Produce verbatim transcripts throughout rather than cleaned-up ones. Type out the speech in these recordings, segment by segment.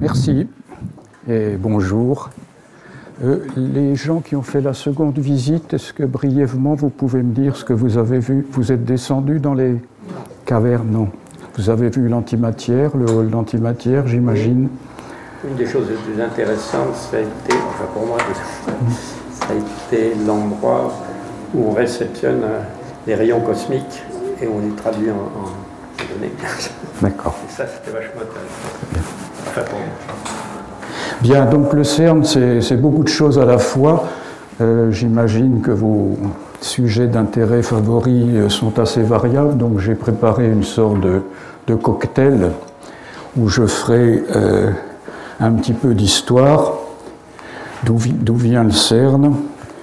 Merci et bonjour. Euh, les gens qui ont fait la seconde visite, est-ce que brièvement vous pouvez me dire ce que vous avez vu? Vous êtes descendu dans les cavernes? Non. Vous avez vu l'antimatière, le hall d'antimatière, j'imagine? Une des choses les plus intéressantes, ça a été, enfin pour moi, ça a été l'endroit où on réceptionne les rayons cosmiques et on les traduit en, en données. D'accord. Et ça, c'était vachement intéressant. Enfin pour moi. Bien, donc le CERN, c'est beaucoup de choses à la fois. Euh, J'imagine que vos sujets d'intérêt favoris sont assez variables, donc j'ai préparé une sorte de, de cocktail où je ferai euh, un petit peu d'histoire, d'où d'où vient le CERN.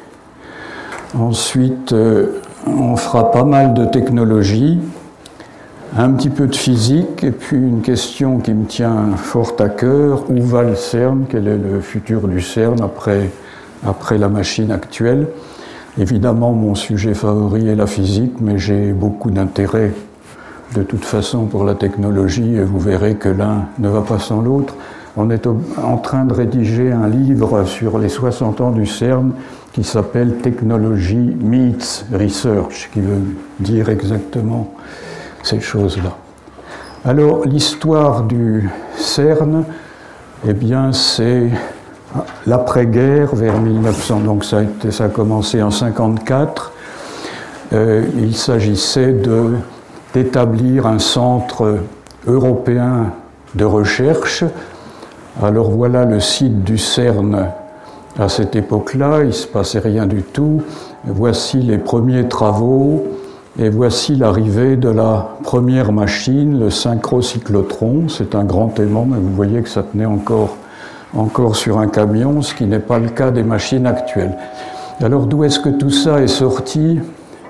Ensuite, euh, on fera pas mal de technologie, un petit peu de physique, et puis une question qui me tient fort à cœur, où va le CERN? Quel est le futur du CERN après, après la machine actuelle? Évidemment, mon sujet favori est la physique, mais j'ai beaucoup d'intérêt de toute façon pour la technologie, et vous verrez que l'un ne va pas sans l'autre. On est en train de rédiger un livre sur les soixante ans du CERN qui s'appelle « Technology meets Research », qui veut dire exactement ces choses-là. Alors, l'histoire du CERN, eh bien, c'est l'après-guerre, vers mille neuf cents, donc ça a, été, ça a commencé en cinquante-quatre. Euh, il s'agissait de, d'établir un centre européen de recherche. Alors voilà le site du CERN à cette époque-là, il ne se passait rien du tout. Voici les premiers travaux. Et voici l'arrivée de la première machine, le synchrocyclotron. C'est un grand aimant, mais vous voyez que ça tenait encore, encore sur un camion, ce qui n'est pas le cas des machines actuelles. Alors d'où est-ce que tout ça est sorti?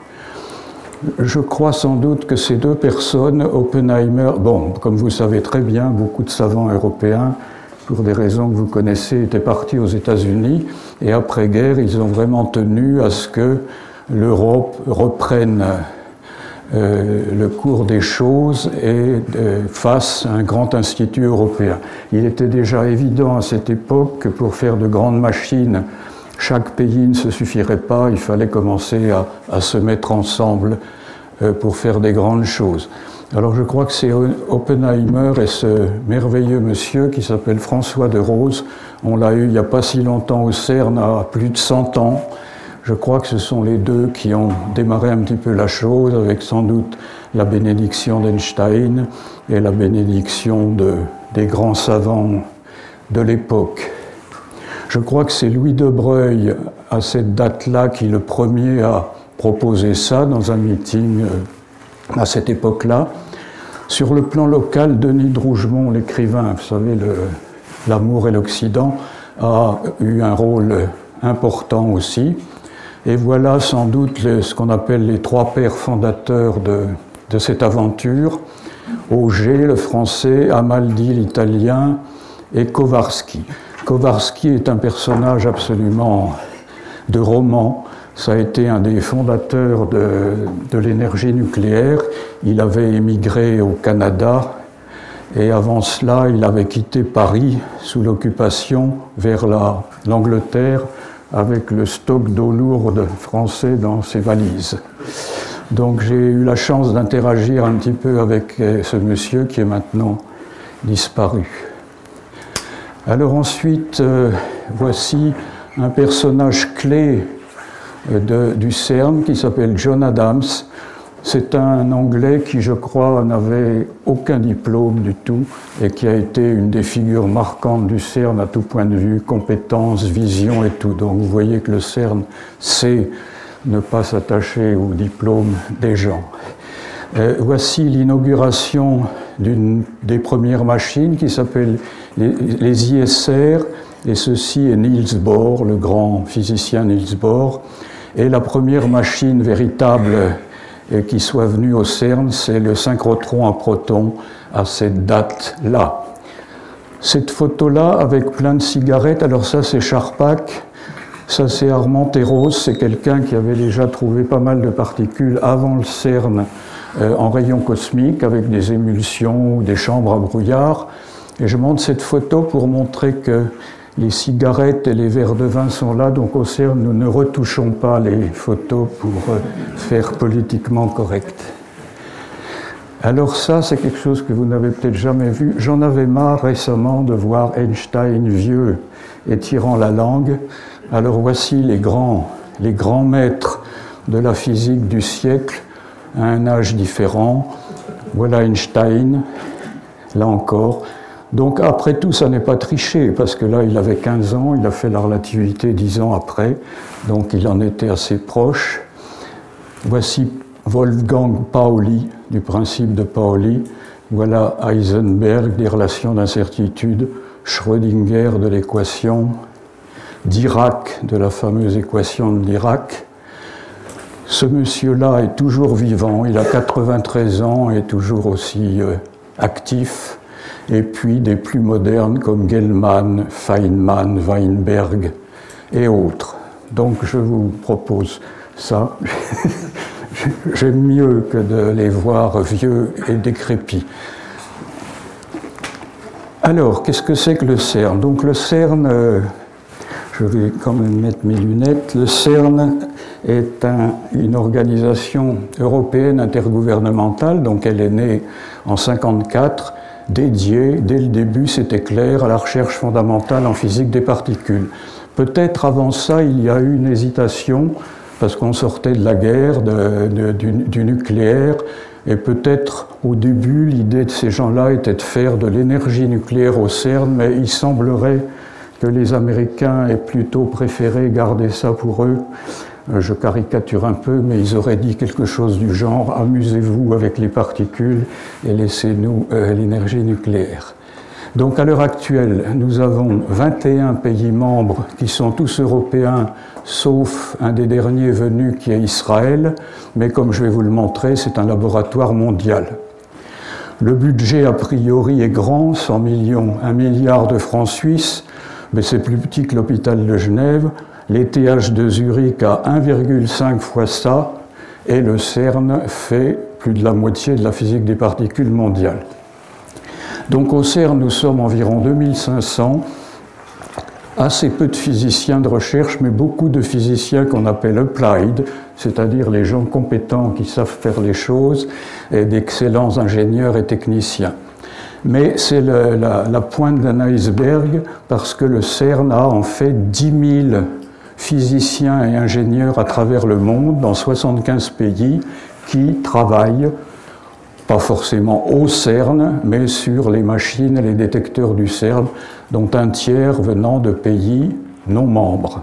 Je crois sans doute que ces deux personnes, Oppenheimer, bon, comme vous savez très bien, beaucoup de savants européens, pour des raisons que vous connaissez, étaient partis aux États-Unis, et après-guerre, ils ont vraiment tenu à ce que l'Europe reprenne Euh, le cours des choses et euh, fasse un grand institut européen. Il était déjà évident à cette époque que pour faire de grandes machines, chaque pays ne se suffirait pas, il fallait commencer à, à se mettre ensemble euh, pour faire des grandes choses. Alors je crois que c'est Oppenheimer et ce merveilleux monsieur qui s'appelle François de Rose, on l'a eu il n'y a pas si longtemps au CERN, à plus de cent ans. Je crois que ce sont les deux qui ont démarré un petit peu la chose, avec sans doute la bénédiction d'Einstein et la bénédiction de, des grands savants de l'époque. Je crois que c'est Louis de Broglie, à cette date-là, qui le premier a proposé ça dans un meeting à cette époque-là. Sur le plan local, Denis de Rougemont, l'écrivain, vous savez, le, L'amour et l'Occident, a eu un rôle important aussi. Et voilà sans doute les, ce qu'on appelle les trois pères fondateurs de, de cette aventure. Auger, le français, Amaldi, l'italien, et Kowarski. Kowarski est un personnage absolument de roman. Ça a été un des fondateurs de, de l'énergie nucléaire. Il avait émigré au Canada et avant cela, il avait quitté Paris sous l'occupation vers la, l'Angleterre avec le stock d'eau lourde français dans ses valises. Donc j'ai eu la chance d'interagir un petit peu avec ce monsieur qui est maintenant disparu. Alors ensuite, euh, voici un personnage clé de, du CERN qui s'appelle John Adams. C'est un Anglais qui, je crois, n'avait aucun diplôme du tout et qui a été une des figures marquantes du CERN à tout point de vue, compétences, vision et tout. Donc vous voyez que le CERN sait ne pas s'attacher au diplôme des gens. Euh, voici l'inauguration d'une des premières machines qui s'appelle les, les I S R, et ceci est Niels Bohr, le grand physicien Niels Bohr. Et la première machine véritable et qui soit venu au CERN, c'est le synchrotron à protons à cette date-là. Cette photo-là, avec plein de cigarettes, alors ça c'est Charpak, ça c'est Armand Terros, c'est quelqu'un qui avait déjà trouvé pas mal de particules avant le CERN euh, en rayons cosmiques, avec des émulsions ou des chambres à brouillard. Et je montre cette photo pour montrer que les cigarettes et les verres de vin sont là, donc au CERN, nous ne retouchons pas les photos pour faire politiquement correct. Alors ça, c'est quelque chose que vous n'avez peut-être jamais vu. J'en avais marre récemment de voir Einstein vieux et tirant la langue. Alors voici les grands, les grands maîtres de la physique du siècle, à un âge différent. Voilà Einstein, là encore. Donc après tout, ça n'est pas triché, parce que là, il avait quinze ans, il a fait la relativité dix ans après, donc il en était assez proche. Voici Wolfgang Pauli, du principe de Pauli. Voilà Heisenberg, des relations d'incertitude, Schrödinger de l'équation, Dirac, de la fameuse équation de Dirac. Ce monsieur-là est toujours vivant, il a quatre-vingt-treize ans et toujours aussi euh, actif. Et puis des plus modernes comme Gell-Mann, Feynman, Weinberg et autres. Donc je vous propose ça. J'aime mieux que de les voir vieux et décrépits. Alors, qu'est-ce que c'est que le CERN? Donc le CERN, euh, je vais quand même mettre mes lunettes, le CERN est un, une organisation européenne intergouvernementale, donc elle est née en cinquante-quatre, dédiée, dès le début, c'était clair, à la recherche fondamentale en physique des particules. Peut-être avant ça, il y a eu une hésitation, parce qu'on sortait de la guerre, de, de, du, du nucléaire, et peut-être au début, l'idée de ces gens-là était de faire de l'énergie nucléaire au CERN, mais il semblerait que les Américains aient plutôt préféré garder ça pour eux. Je caricature un peu, mais ils auraient dit quelque chose du genre « amusez-vous avec les particules et laissez-nous euh, l'énergie nucléaire ». Donc à l'heure actuelle, nous avons vingt et un pays membres qui sont tous européens, sauf un des derniers venus qui est Israël, mais comme je vais vous le montrer, c'est un laboratoire mondial. Le budget a priori est grand, cent millions, un milliard de francs suisses, mais c'est plus petit que l'hôpital de Genève. L'E T H de Zurich a un virgule cinq fois ça, et le CERN fait plus de la moitié de la physique des particules mondiale. Donc au CERN, nous sommes environ deux mille cinq cents, assez peu de physiciens de recherche, mais beaucoup de physiciens qu'on appelle applied, c'est-à-dire les gens compétents qui savent faire les choses, et d'excellents ingénieurs et techniciens. Mais c'est la, la pointe d'un iceberg, parce que le CERN a en fait dix mille physiciens et ingénieurs à travers le monde, dans soixante-quinze pays, qui travaillent, pas forcément au CERN, mais sur les machines et les détecteurs du CERN, dont un tiers venant de pays non membres.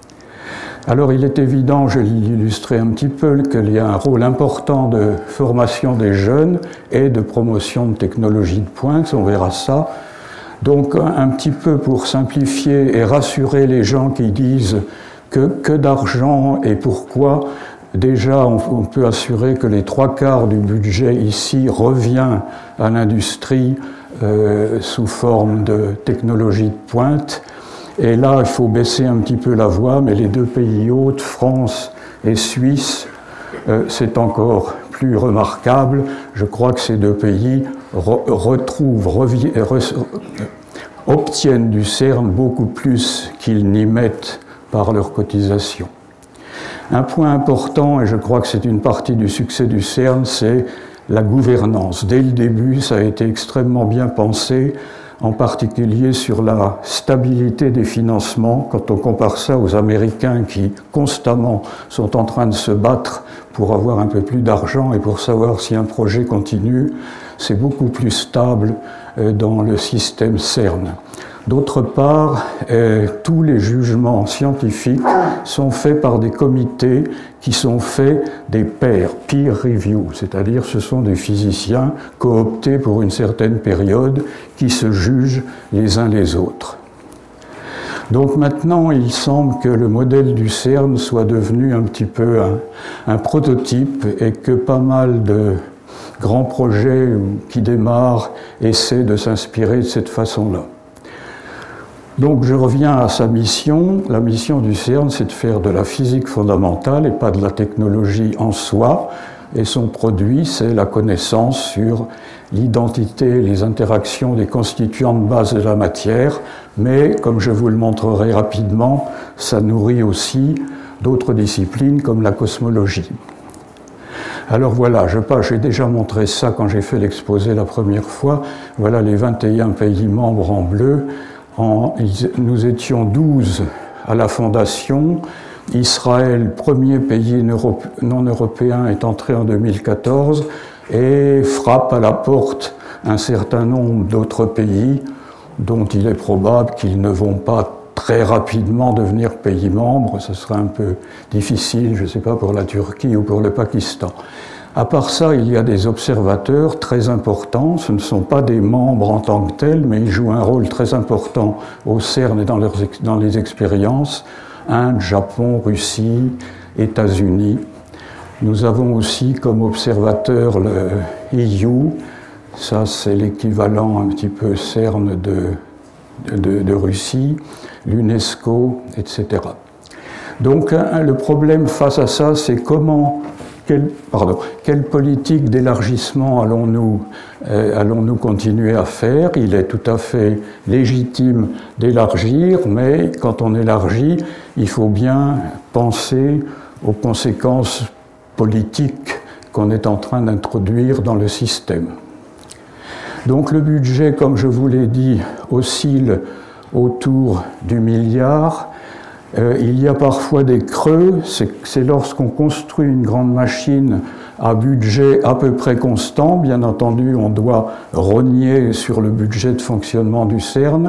Alors il est évident, je l'ai illustré un petit peu, qu'il y a un rôle important de formation des jeunes et de promotion de technologies de pointe, on verra ça. Donc un petit peu pour simplifier et rassurer les gens qui disent que, que d'argent et pourquoi, déjà on, on peut assurer que les trois quarts du budget ici revient à l'industrie euh, sous forme de technologies de pointe. Et là, il faut baisser un petit peu la voix, mais les deux pays hôtes, France et Suisse, euh, c'est encore plus remarquable. Je crois que ces deux pays re retrouvent, revi re obtiennent du CERN beaucoup plus qu'ils n'y mettent par leur cotisation. Un point important, et je crois que c'est une partie du succès du CERN, c'est la gouvernance. Dès le début, ça a été extrêmement bien pensé, en particulier sur la stabilité des financements, quand on compare ça aux Américains qui constamment sont en train de se battre pour avoir un peu plus d'argent et pour savoir si un projet continue, c'est beaucoup plus stable dans le système CERN. D'autre part, euh, tous les jugements scientifiques sont faits par des comités qui sont faits des pairs, peer review, c'est-à-dire ce sont des physiciens cooptés pour une certaine période qui se jugent les uns les autres. Donc maintenant, il semble que le modèle du CERN soit devenu un petit peu un, un prototype et que pas mal de grands projets qui démarrent essaient de s'inspirer de cette façon-là. Donc je reviens à sa mission. La mission du CERN, c'est de faire de la physique fondamentale et pas de la technologie en soi. Et son produit, c'est la connaissance sur l'identité, les interactions des constituants de base de la matière, mais, comme je vous le montrerai rapidement, ça nourrit aussi d'autres disciplines comme la cosmologie. Alors voilà, je pas, j'ai déjà montré ça quand j'ai fait l'exposé la première fois. Voilà les vingt et un pays membres en bleu. En, nous étions douze à la fondation. Israël, premier pays non européen, est entré en deux mille quatorze et frappe à la porte un certain nombre d'autres pays dont il est probable qu'ils ne vont pas très rapidement devenir pays membres. Ce serait un peu difficile, je ne sais pas, pour la Turquie ou pour le Pakistan. À part ça, il y a des observateurs très importants. Ce ne sont pas des membres en tant que tels, mais ils jouent un rôle très important au CERN et dans, leurs, dans les expériences. Inde, Japon, Russie, États-Unis. Nous avons aussi comme observateur le E U, ça c'est l'équivalent un petit peu CERN de, de, de Russie, l'UNESCO, et cetera. Donc le problème face à ça, c'est comment, quelle, pardon, quelle politique d'élargissement allons-nous euh, allons-nous continuer à faire? Il est tout à fait légitime d'élargir, mais quand on élargit, il faut bien penser aux conséquences politiques qu'on est en train d'introduire dans le système. Donc le budget, comme je vous l'ai dit, oscille autour du milliard. Euh, il y a parfois des creux, c'est, c'est lorsqu'on construit une grande machine à budget à peu près constant. Bien entendu, on doit rogner sur le budget de fonctionnement du CERN.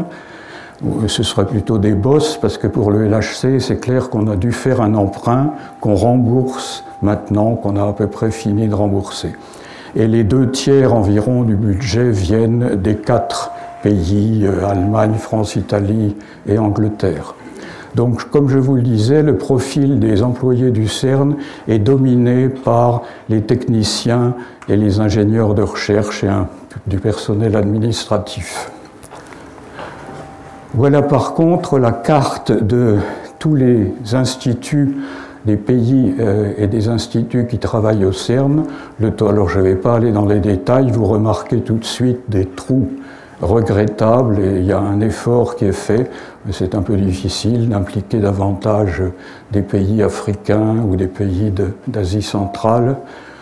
Ce serait plutôt des bosses, parce que pour le L H C, c'est clair qu'on a dû faire un emprunt qu'on rembourse maintenant, qu'on a à peu près fini de rembourser. Et les deux tiers environ du budget viennent des quatre pays, euh, Allemagne, France, Italie et Angleterre. Donc, comme je vous le disais, le profil des employés du CERN est dominé par les techniciens et les ingénieurs de recherche et un, du personnel administratif. Voilà par contre la carte de tous les instituts des pays euh, et des instituts qui travaillent au CERN. Le, alors je ne vais pas aller dans les détails, vous remarquez tout de suite des trous regrettables et il y a un effort qui est fait. C'est un peu difficile d'impliquer davantage des pays africains ou des pays de, d'Asie centrale.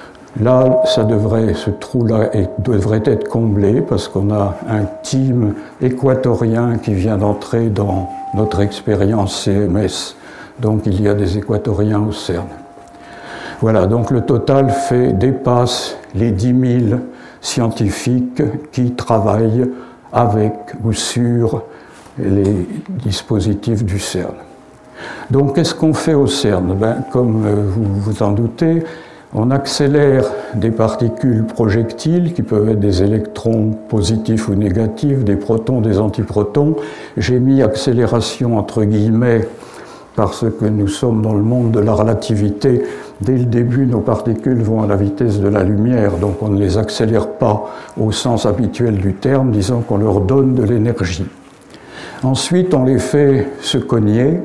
Là, ça devrait, ce trou-là devrait être comblé parce qu'on a un team équatorien qui vient d'entrer dans notre expérience C M S. Donc il y a des équatoriens au CERN. Voilà, donc le total fait, dépasse les dix mille scientifiques qui travaillent avec ou sur les dispositifs du CERN. Donc qu'est-ce qu'on fait au CERN? Ben, comme vous vous en doutez, on accélère des particules projectiles qui peuvent être des électrons positifs ou négatifs, des protons, des antiprotons. J'ai mis accélération entre guillemets parce que nous sommes dans le monde de la relativité. Dès le début, nos particules vont à la vitesse de la lumière, donc on ne les accélère pas au sens habituel du terme, disons qu'on leur donne de l'énergie. Ensuite, on les fait se cogner,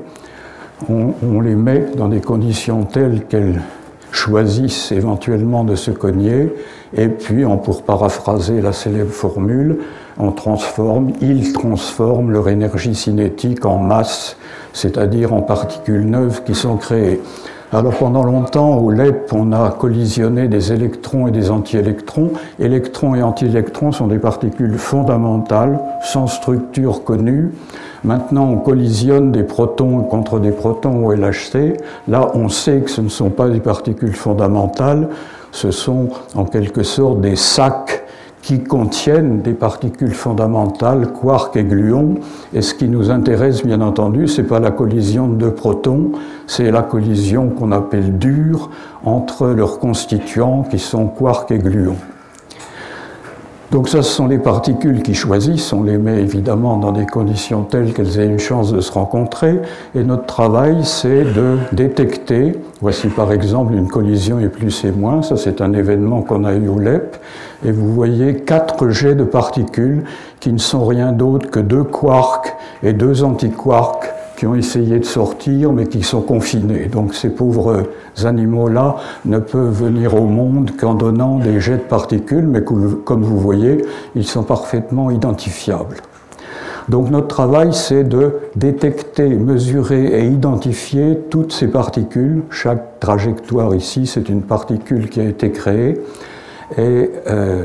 on, on les met dans des conditions telles qu'elles choisissent éventuellement de se cogner, et puis, on, pour paraphraser la célèbre formule, on transforme, ils transforment leur énergie cinétique en masse, c'est-à-dire en particules neuves qui sont créées. Alors pendant longtemps, au L E P, on a collisionné des électrons et des antiélectrons. Électrons et antiélectrons sont des particules fondamentales, sans structure connue. Maintenant, on collisionne des protons contre des protons au L H C. Là, on sait que ce ne sont pas des particules fondamentales, ce sont en quelque sorte des sacs qui contiennent des particules fondamentales, quarks et gluons. Et ce qui nous intéresse, bien entendu, c'est pas la collision de deux protons, c'est la collision qu'on appelle dure entre leurs constituants qui sont quarks et gluons. Donc ça, ce sont les particules qui choisissent, on les met évidemment dans des conditions telles qu'elles aient une chance de se rencontrer, et notre travail, c'est de détecter, voici par exemple une collision et plus et moins, ça c'est un événement qu'on a eu au L E P, et vous voyez quatre jets de particules qui ne sont rien d'autre que deux quarks et deux antiquarks qui ont essayé de sortir, mais qui sont confinés. Donc ces pauvres animaux-là ne peuvent venir au monde qu'en donnant des jets de particules, mais comme vous voyez, ils sont parfaitement identifiables. Donc notre travail, c'est de détecter, mesurer et identifier toutes ces particules. Chaque trajectoire ici, c'est une particule qui a été créée. Et, euh,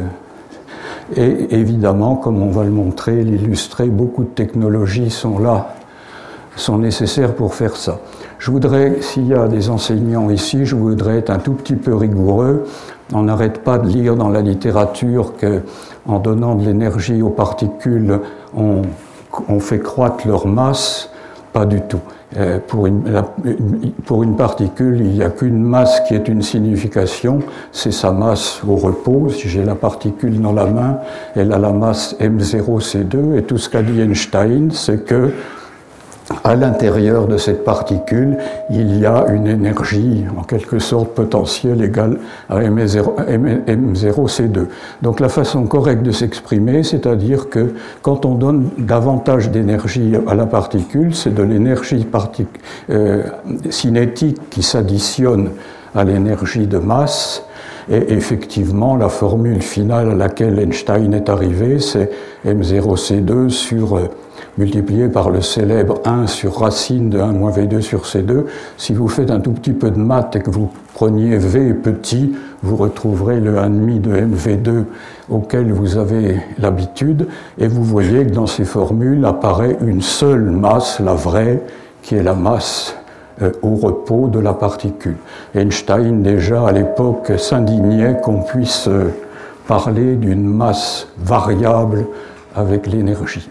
et évidemment, comme on va le montrer, l'illustrer, beaucoup de technologies sont là, sont nécessaires pour faire ça. Je voudrais, s'il y a des enseignants ici, je voudrais être un tout petit peu rigoureux. On n'arrête pas de lire dans la littérature qu'en donnant de l'énergie aux particules, on on fait croître leur masse, pas du tout. Euh, pour, une, la, une, pour une particule, il n'y a qu'une masse qui est une signification, c'est sa masse au repos. Si j'ai la particule dans la main, elle a la masse M zéro C deux, et tout ce qu'a dit Einstein, c'est que à l'intérieur de cette particule, il y a une énergie, en quelque sorte potentielle, égale à M zéro C deux. Donc la façon correcte de s'exprimer, c'est-à-dire que quand on donne davantage d'énergie à la particule, c'est de l'énergie euh, cinétique qui s'additionne à l'énergie de masse. Et effectivement, la formule finale à laquelle Einstein est arrivé, c'est M zéro C deux sur... Euh, multiplié par le célèbre un sur racine de un moins V deux sur C deux. Si vous faites un tout petit peu de maths et que vous preniez V petit, vous retrouverez le un virgule cinq de M V deux auquel vous avez l'habitude, et vous voyez que dans ces formules apparaît une seule masse, la vraie, qui est la masse euh, au repos de la particule. Einstein, déjà à l'époque, s'indignait qu'on puisse euh, parler d'une masse variable avec l'énergie.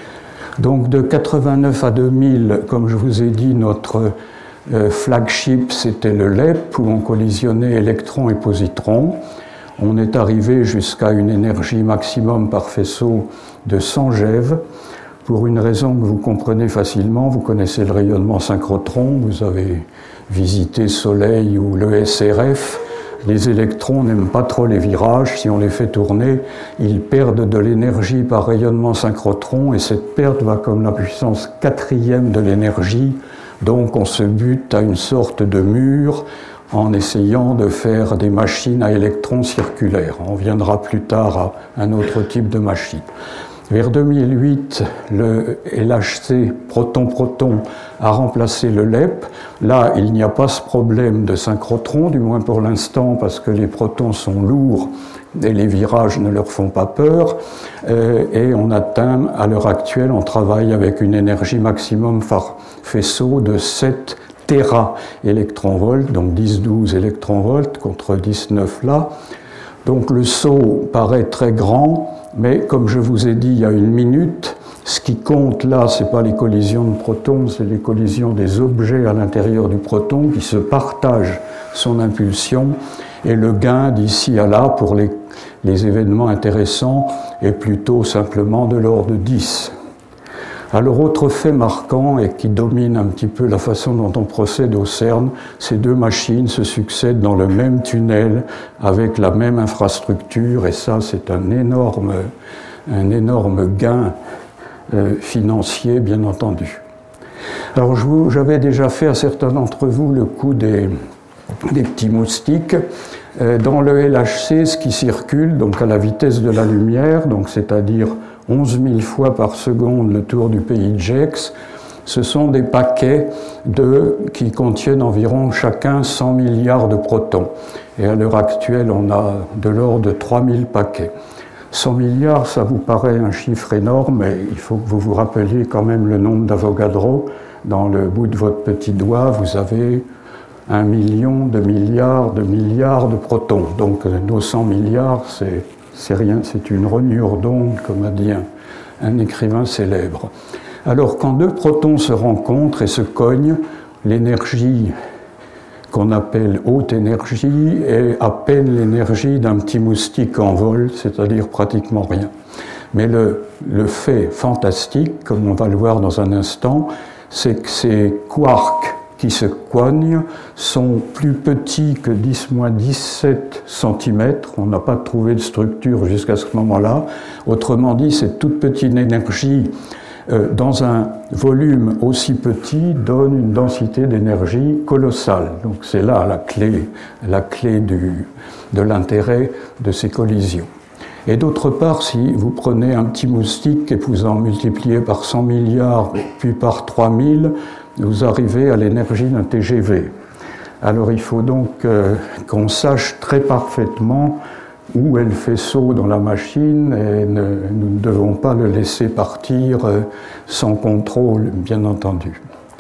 Donc de quatre-vingt-neuf à deux mille, comme je vous ai dit, notre euh, flagship, c'était le L E P, où on collisionnait électrons et positrons. On est arrivé jusqu'à une énergie maximum par faisceau de cent GeV, pour une raison que vous comprenez facilement. Vous connaissez le rayonnement synchrotron, vous avez visité Soleil ou le S R F. Les électrons n'aiment pas trop les virages. Si on les fait tourner, ils perdent de l'énergie par rayonnement synchrotron, et cette perte va comme la puissance quatrième de l'énergie. Donc on se bute à une sorte de mur en essayant de faire des machines à électrons circulaires. On viendra plus tard à un autre type de machine. Vers deux mille huit, le L H C proton-proton a remplacé le L E P. Là, il n'y a pas ce problème de synchrotron, du moins pour l'instant, parce que les protons sont lourds et les virages ne leur font pas peur. Euh, et on atteint, à l'heure actuelle, on travaille avec une énergie maximum par faisceau de sept téra-électronvolts, donc dix douze électronvolts contre dix-neuf là. Donc le saut paraît très grand, mais comme je vous ai dit il y a une minute, ce qui compte là, ce n'est pas les collisions de protons, c'est les collisions des objets à l'intérieur du proton qui se partagent son impulsion, et le gain d'ici à là pour les, les événements intéressants est plutôt simplement de l'ordre de dix. Alors, autre fait marquant et qui domine un petit peu la façon dont on procède au CERN, ces deux machines se succèdent dans le même tunnel avec la même infrastructure, et ça, c'est un énorme, un énorme gain euh, financier, bien entendu. Alors, je vous, j'avais déjà fait à certains d'entre vous le coup des, des petits moustiques. Euh, dans le L H C, ce qui circule, donc à la vitesse de la lumière, donc c'est-à-dire onze mille fois par seconde le tour du pays de Gex, ce sont des paquets de, qui contiennent environ chacun cent milliards de protons. Et à l'heure actuelle, on a de l'ordre de trois mille paquets. cent milliards, ça vous paraît un chiffre énorme, mais il faut que vous vous rappeliez quand même le nombre d'Avogadro. Dans le bout de votre petit doigt, vous avez un million de milliards de milliards de protons. Donc nos cent milliards, c'est... c'est rien, c'est une rognure d'onde, comme a dit un, un écrivain célèbre. Alors, quand deux protons se rencontrent et se cognent, l'énergie qu'on appelle haute énergie est à peine l'énergie d'un petit moustique en vol, c'est-à-dire pratiquement rien. Mais le, le fait fantastique, comme on va le voir dans un instant, c'est que ces quarks qui se cognent sont plus petits que dix moins dix-sept centimètres. On n'a pas trouvé de structure jusqu'à ce moment-là. Autrement dit, cette toute petite énergie euh, dans un volume aussi petit, donne une densité d'énergie colossale. Donc c'est là la clé, la clé du, de l'intérêt de ces collisions. Et d'autre part, si vous prenez un petit moustique et vous en multipliez par cent milliards, puis par trois mille, vous arrivez à l'énergie d'un T G V. Alors il faut donc euh, qu'on sache très parfaitement où est le faisceau dans la machine et ne, nous ne devons pas le laisser partir euh, sans contrôle, bien entendu.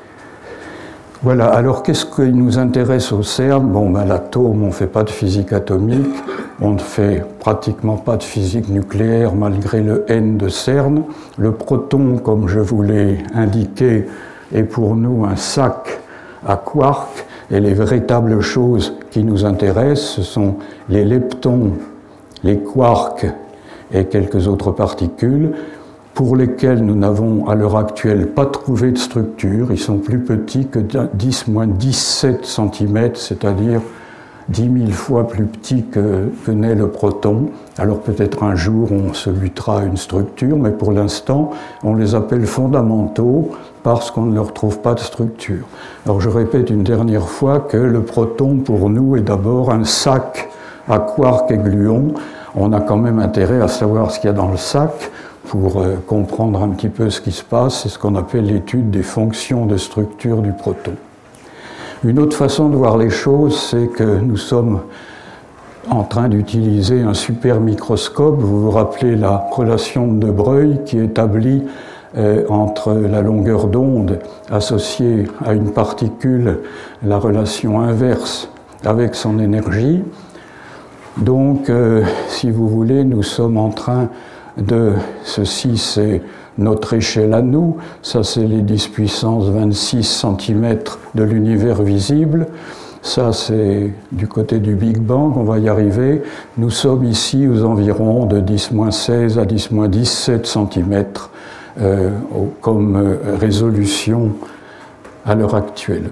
Voilà, alors qu'est-ce qui nous intéresse au CERN? Bon, ben, l'atome, on ne fait pas de physique atomique, on ne fait pratiquement pas de physique nucléaire malgré le N de CERN. Le proton, comme je vous l'ai indiqué, est pour nous un sac à quarks, et les véritables choses qui nous intéressent, ce sont les leptons, les quarks et quelques autres particules, pour lesquels nous n'avons à l'heure actuelle pas trouvé de structure. Ils sont plus petits que dix moins dix-sept centimètres, c'est-à-dire dix mille fois plus petits que, que n'est le proton. Alors peut-être un jour on se butera à une structure, mais pour l'instant on les appelle fondamentaux parce qu'on ne leur trouve pas de structure. Alors je répète une dernière fois que le proton pour nous est d'abord un sac à quarks et gluons. On a quand même intérêt à savoir ce qu'il y a dans le sac pour euh, comprendre un petit peu ce qui se passe. C'est ce qu'on appelle l'étude des fonctions de structure du proton. Une autre façon de voir les choses, c'est que nous sommes en train d'utiliser un super microscope. Vous vous rappelez la relation de De Broglie qui établit euh, entre la longueur d'onde associée à une particule la relation inverse avec son énergie. Donc, euh, si vous voulez, nous sommes en train de... Ceci, c'est notre échelle à nous. Ça, c'est les dix puissance vingt-six centimètres de l'univers visible. Ça, c'est du côté du Big Bang, on va y arriver. Nous sommes ici aux environs de dix moins seize à dix moins dix-sept centimètres euh, comme euh, résolution à l'heure actuelle.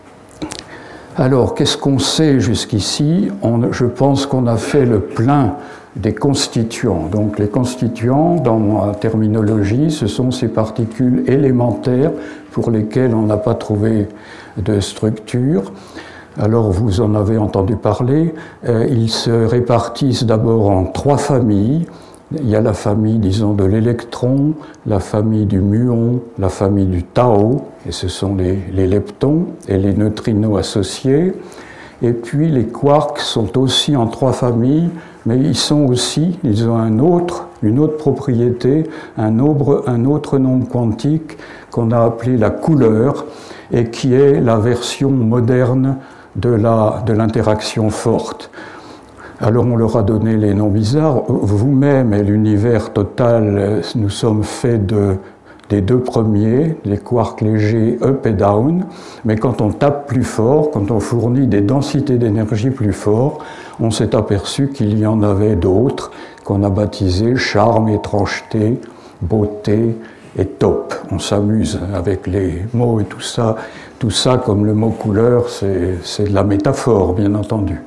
Alors, qu'est-ce qu'on sait jusqu'ici? On, je pense qu'on a fait le plein des constituants. Donc, les constituants, dans ma terminologie, ce sont ces particules élémentaires pour lesquelles on n'a pas trouvé de structure. Alors, vous en avez entendu parler. Euh, ils se répartissent d'abord en trois familles. Il y a la famille, disons, de l'électron, la famille du muon, la famille du tau, et ce sont les, les leptons et les neutrinos associés. Et puis les quarks sont aussi en trois familles, mais ils sont aussi, ils ont un autre, une autre propriété, un autre, un autre nombre quantique qu'on a appelé la couleur, et qui est la version moderne de la, de l'interaction forte. Alors on leur a donné les noms bizarres. Vous-même et l'univers total, nous sommes faits de, des deux premiers, les quarks légers up et down. Mais quand on tape plus fort, quand on fournit des densités d'énergie plus fortes, on s'est aperçu qu'il y en avait d'autres qu'on a baptisés charme, étrangeté, beauté et top. On s'amuse avec les mots et tout ça. Tout ça, comme le mot couleur, c'est, c'est de la métaphore, bien entendu.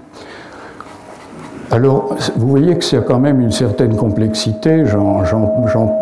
Alors, vous voyez que c'est quand même une certaine complexité. J'en, j'en, j'en...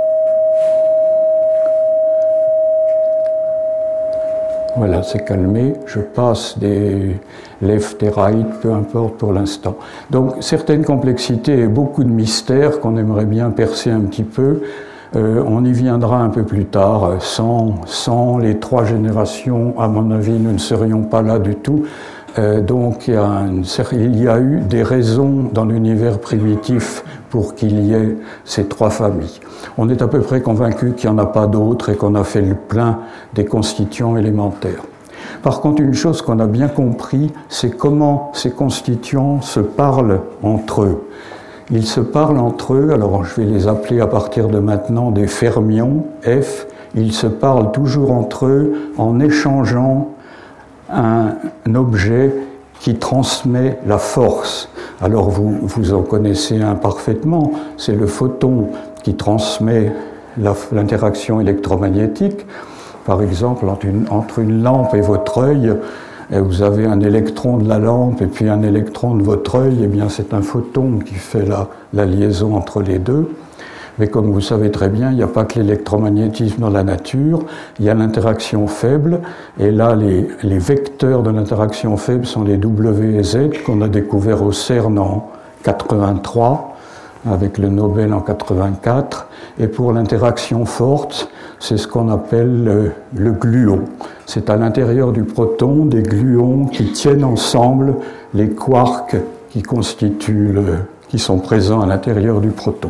Voilà, c'est calmé. Je passe des left et right, peu importe pour l'instant. Donc, certaines complexités et beaucoup de mystères qu'on aimerait bien percer un petit peu. Euh, on y viendra un peu plus tard. Sans, sans les trois générations, à mon avis, nous ne serions pas là du tout. Euh, donc il y, a une, il y a eu des raisons dans l'univers primitif pour qu'il y ait ces trois familles. On est à peu près convaincu qu'il n'y en a pas d'autres et qu'on a fait le plein des constituants élémentaires. Par contre, une chose qu'on a bien compris, c'est comment ces constituants se parlent entre eux. Ils se parlent entre eux, alors je vais les appeler à partir de maintenant des fermions, F. Ils se parlent toujours entre eux en échangeant un objet qui transmet la force. Alors vous, vous en connaissez un parfaitement, c'est le photon qui transmet la, l'interaction électromagnétique. Par exemple, entre une, entre une lampe et votre œil, vous avez un électron de la lampe et puis un électron de votre œil, et bien c'est un photon qui fait la, la liaison entre les deux. Mais comme vous savez très bien, il n'y a pas que l'électromagnétisme dans la nature, il y a l'interaction faible, et là les, les vecteurs de l'interaction faible sont les W et Z qu'on a découvert au CERN en quatre-vingt-trois, avec le Nobel en quatre-vingt-quatre, et pour l'interaction forte, c'est ce qu'on appelle le, le gluon. C'est à l'intérieur du proton des gluons qui tiennent ensemble les quarks qui constituent le, qui sont présents à l'intérieur du proton.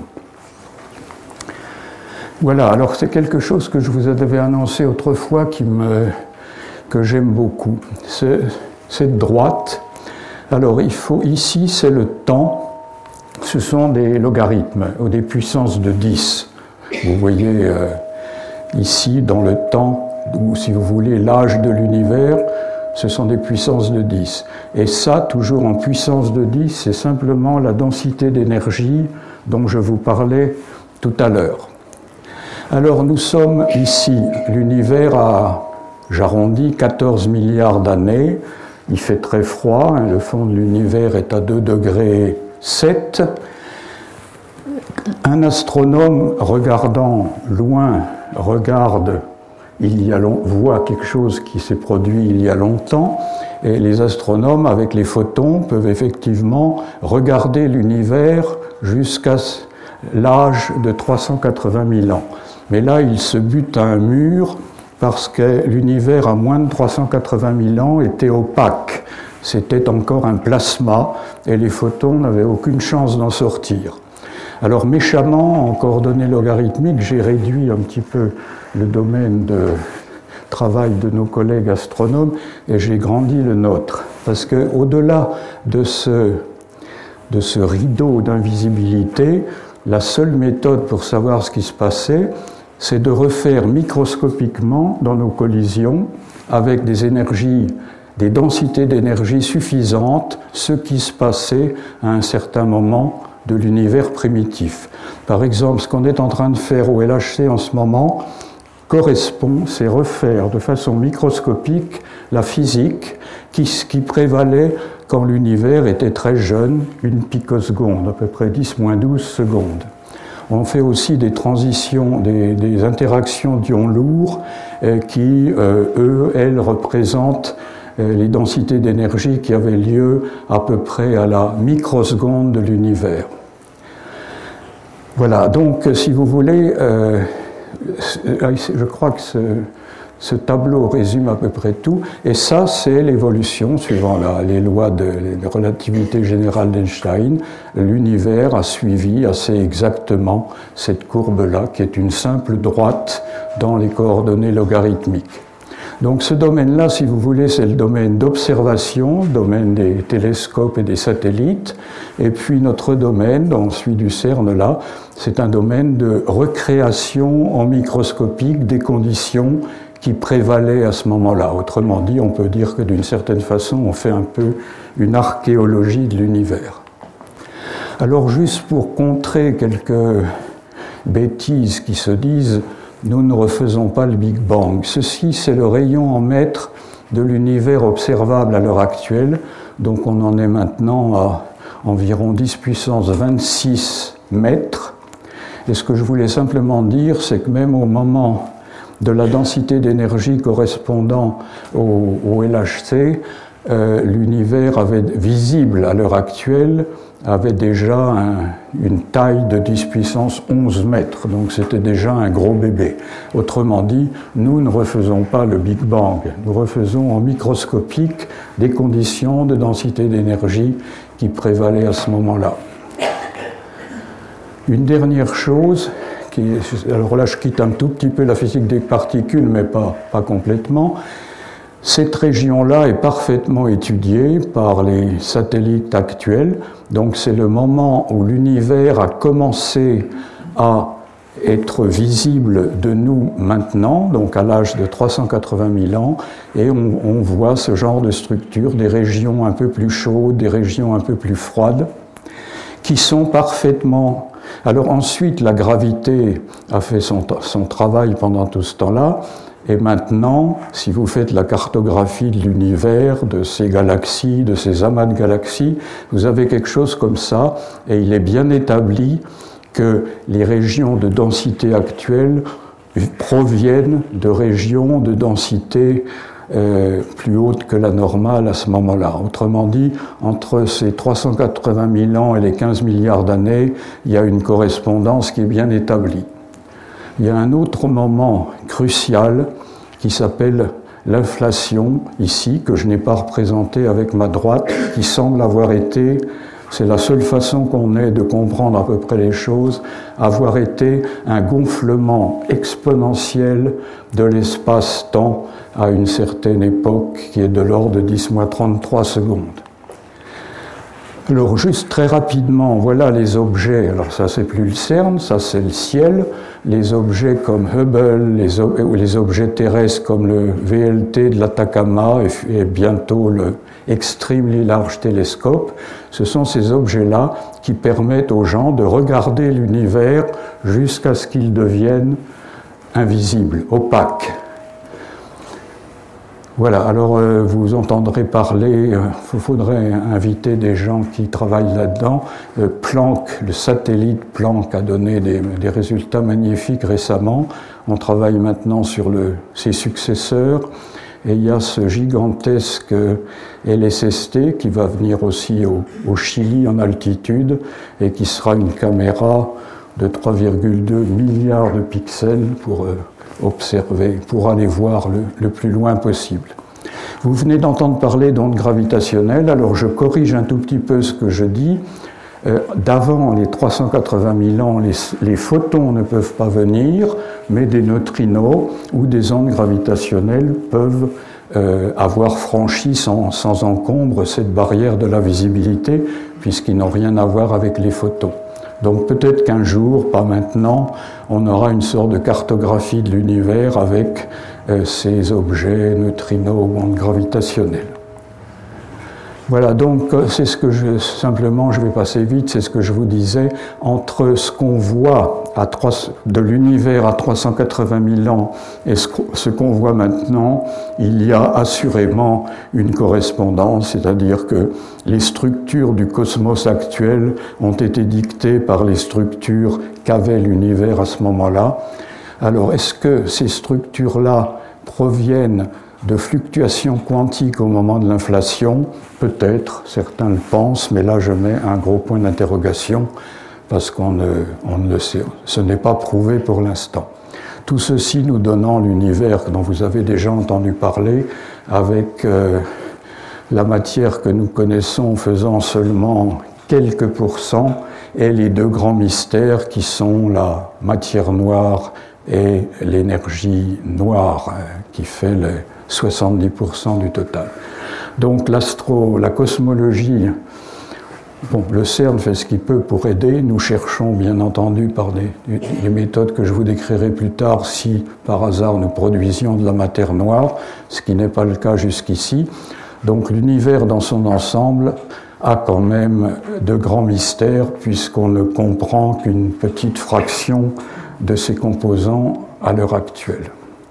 Voilà, alors c'est quelque chose que je vous avais annoncé autrefois qui me, que j'aime beaucoup. C'est, cette droite. Alors il faut, ici c'est le temps, ce sont des logarithmes ou des puissances de dix. Vous voyez euh, ici dans le temps, ou si vous voulez l'âge de l'univers, ce sont des puissances de dix. Et ça, toujours en puissance de dix, c'est simplement la densité d'énergie dont je vous parlais tout à l'heure. Alors nous sommes ici, l'univers a, j'arrondis, quatorze milliards d'années, il fait très froid, hein, le fond de l'univers est à deux degrés sept. Un astronome regardant loin regarde, il y a long, voit quelque chose qui s'est produit il y a longtemps, et les astronomes avec les photons peuvent effectivement regarder l'univers jusqu'à l'âge de trois cent quatre-vingt mille ans. Mais là, ils se butent à un mur parce que l'univers à moins de trois cent quatre-vingt mille ans était opaque. C'était encore un plasma et les photons n'avaient aucune chance d'en sortir. Alors méchamment, en coordonnées logarithmiques, j'ai réduit un petit peu le domaine de travail de nos collègues astronomes et j'ai grandi le nôtre. Parce qu'au-delà de ce, de ce rideau d'invisibilité, la seule méthode pour savoir ce qui se passait, c'est de refaire microscopiquement dans nos collisions, avec des énergies, des densités d'énergie suffisantes, ce qui se passait à un certain moment de l'univers primitif. Par exemple, ce qu'on est en train de faire au L H C en ce moment correspond, c'est refaire de façon microscopique la physique qui, qui prévalait quand l'univers était très jeune, une picoseconde, à peu près dix moins douze secondes. On fait aussi des transitions, des, des interactions d'ions lourds euh, qui, euh, eux, elles, représentent euh, les densités d'énergie qui avaient lieu à peu près à la microseconde de l'univers. Voilà, donc si vous voulez, euh, je crois que ce, ce tableau résume à peu près tout, et ça c'est l'évolution suivant la, les lois de, de relativité générale d'Einstein. L'univers a suivi assez exactement cette courbe-là, qui est une simple droite dans les coordonnées logarithmiques. Donc ce domaine-là, si vous voulez, c'est le domaine d'observation, le domaine des télescopes et des satellites. Et puis notre domaine, dans celui du CERN là, c'est un domaine de recréation en microscopique des conditions qui prévalaient à ce moment-là. Autrement dit, on peut dire que d'une certaine façon, on fait un peu une archéologie de l'univers. Alors juste pour contrer quelques bêtises qui se disent, nous ne refaisons pas le Big Bang. Ceci, c'est le rayon en mètres de l'univers observable à l'heure actuelle. Donc on en est maintenant à environ dix puissance vingt-six mètres. Et ce que je voulais simplement dire, c'est que même au moment de la densité d'énergie correspondant au, au L H C, euh, l'univers avait, visible à l'heure actuelle, avait déjà un, une taille de dix puissance onze mètres, donc c'était déjà un gros bébé. Autrement dit, nous ne refaisons pas le Big Bang, nous refaisons en microscopique des conditions de densité d'énergie qui prévalaient à ce moment-là. Une dernière chose, qui est, alors là je quitte un tout petit peu la physique des particules, mais pas, pas complètement. Cette région-là est parfaitement étudiée par les satellites actuels, donc c'est le moment où l'univers a commencé à être visible de nous maintenant, donc à l'âge de trois cent quatre-vingt mille ans, et on, on voit ce genre de structure, des régions un peu plus chaudes, des régions un peu plus froides, qui sont parfaitement... Alors ensuite, la gravité a fait son, son travail pendant tout ce temps-là, et maintenant, si vous faites la cartographie de l'univers, de ces galaxies, de ces amas de galaxies, vous avez quelque chose comme ça, et il est bien établi que les régions de densité actuelles proviennent de régions de densité euh, plus haute que la normale à ce moment-là. Autrement dit, entre ces trois cent quatre-vingt mille ans et les quinze milliards d'années, il y a une correspondance qui est bien établie. Il y a un autre moment crucial qui s'appelle l'inflation, ici, que je n'ai pas représenté avec ma droite, qui semble avoir été, c'est la seule façon qu'on ait de comprendre à peu près les choses, avoir été un gonflement exponentiel de l'espace-temps à une certaine époque qui est de l'ordre de dix moins trente-trois secondes. Alors juste très rapidement, voilà les objets, alors ça c'est plus le CERN, ça c'est le ciel, les objets comme Hubble, les, ob- les objets terrestres comme le V L T de l'Atacama et, et bientôt le Extremely Large Telescope, ce sont ces objets-là qui permettent aux gens de regarder l'univers jusqu'à ce qu'il devienne invisible, opaque. Voilà, alors euh, vous entendrez parler, il euh, faudrait inviter des gens qui travaillent là-dedans. Euh, Planck, le satellite Planck a donné des, des résultats magnifiques récemment. On travaille maintenant sur le, ses successeurs. Et il y a ce gigantesque L S S T qui va venir aussi au, au Chili en altitude et qui sera une caméra de trois virgule deux milliards de pixels pour euh, observer, pour aller voir le, le plus loin possible. Vous venez d'entendre parler d'ondes gravitationnelles, alors je corrige un tout petit peu ce que je dis. Euh, d'avant les trois cent quatre-vingt mille ans, les, les photons ne peuvent pas venir, mais des neutrinos ou des ondes gravitationnelles peuvent euh, avoir franchi sans, sans encombre cette barrière de la visibilité, puisqu'ils n'ont rien à voir avec les photons. Donc peut-être qu'un jour, pas maintenant, on aura une sorte de cartographie de l'univers avec euh, ces objets neutrinos ou ondes gravitationnelles. Voilà, donc c'est ce que je, simplement, je vais passer vite, c'est ce que je vous disais, entre ce qu'on voit à trois, de l'univers à trois cent quatre-vingt mille ans et ce, ce qu'on voit maintenant, il y a assurément une correspondance, c'est-à-dire que les structures du cosmos actuel ont été dictées par les structures qu'avait l'univers à ce moment-là. Alors, est-ce que ces structures-là proviennent de fluctuations quantiques au moment de l'inflation? Peut-être, certains le pensent, mais là je mets un gros point d'interrogation parce qu'on ne, on ne le sait, ce n'est pas prouvé pour l'instant. Tout ceci nous donnant l'univers dont vous avez déjà entendu parler, avec euh, la matière que nous connaissons faisant seulement quelques pourcents, et les deux grands mystères qui sont la matière noire et l'énergie noire, qui fait les soixante-dix pour cent du total. Donc l'astro, la cosmologie, bon, le CERN fait ce qu'il peut pour aider. Nous cherchons bien entendu par des, des méthodes que je vous décrirai plus tard si par hasard nous produisions de la matière noire, ce qui n'est pas le cas jusqu'ici. Donc l'univers dans son ensemble a quand même de grands mystères puisqu'on ne comprend qu'une petite fraction de ses composants à l'heure actuelle.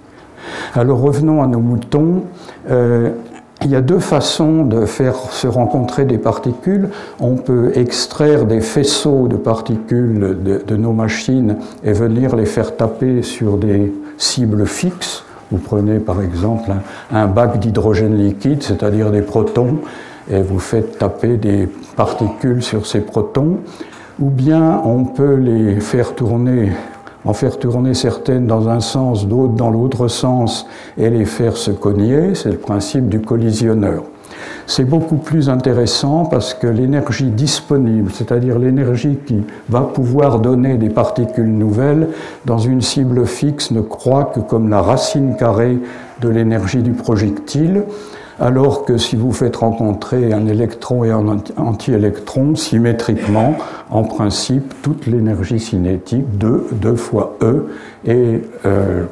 Alors revenons à nos moutons. Euh, il y a deux façons de faire se rencontrer des particules. On peut extraire des faisceaux de particules de, de nos machines et venir les faire taper sur des cibles fixes. Vous prenez par exemple un, un bac d'hydrogène liquide, c'est-à-dire des protons, et vous faites taper des particules sur ces protons. Ou bien on peut les faire tourner en faire tourner certaines dans un sens, d'autres dans l'autre sens, et les faire se cogner, c'est le principe du collisionneur. C'est beaucoup plus intéressant parce que l'énergie disponible, c'est-à-dire l'énergie qui va pouvoir donner des particules nouvelles, dans une cible fixe ne croît que comme la racine carrée de l'énergie du projectile, alors que si vous faites rencontrer un électron et un anti-électron symétriquement, en principe, toute l'énergie cinétique, deux, deux fois E, est, euh,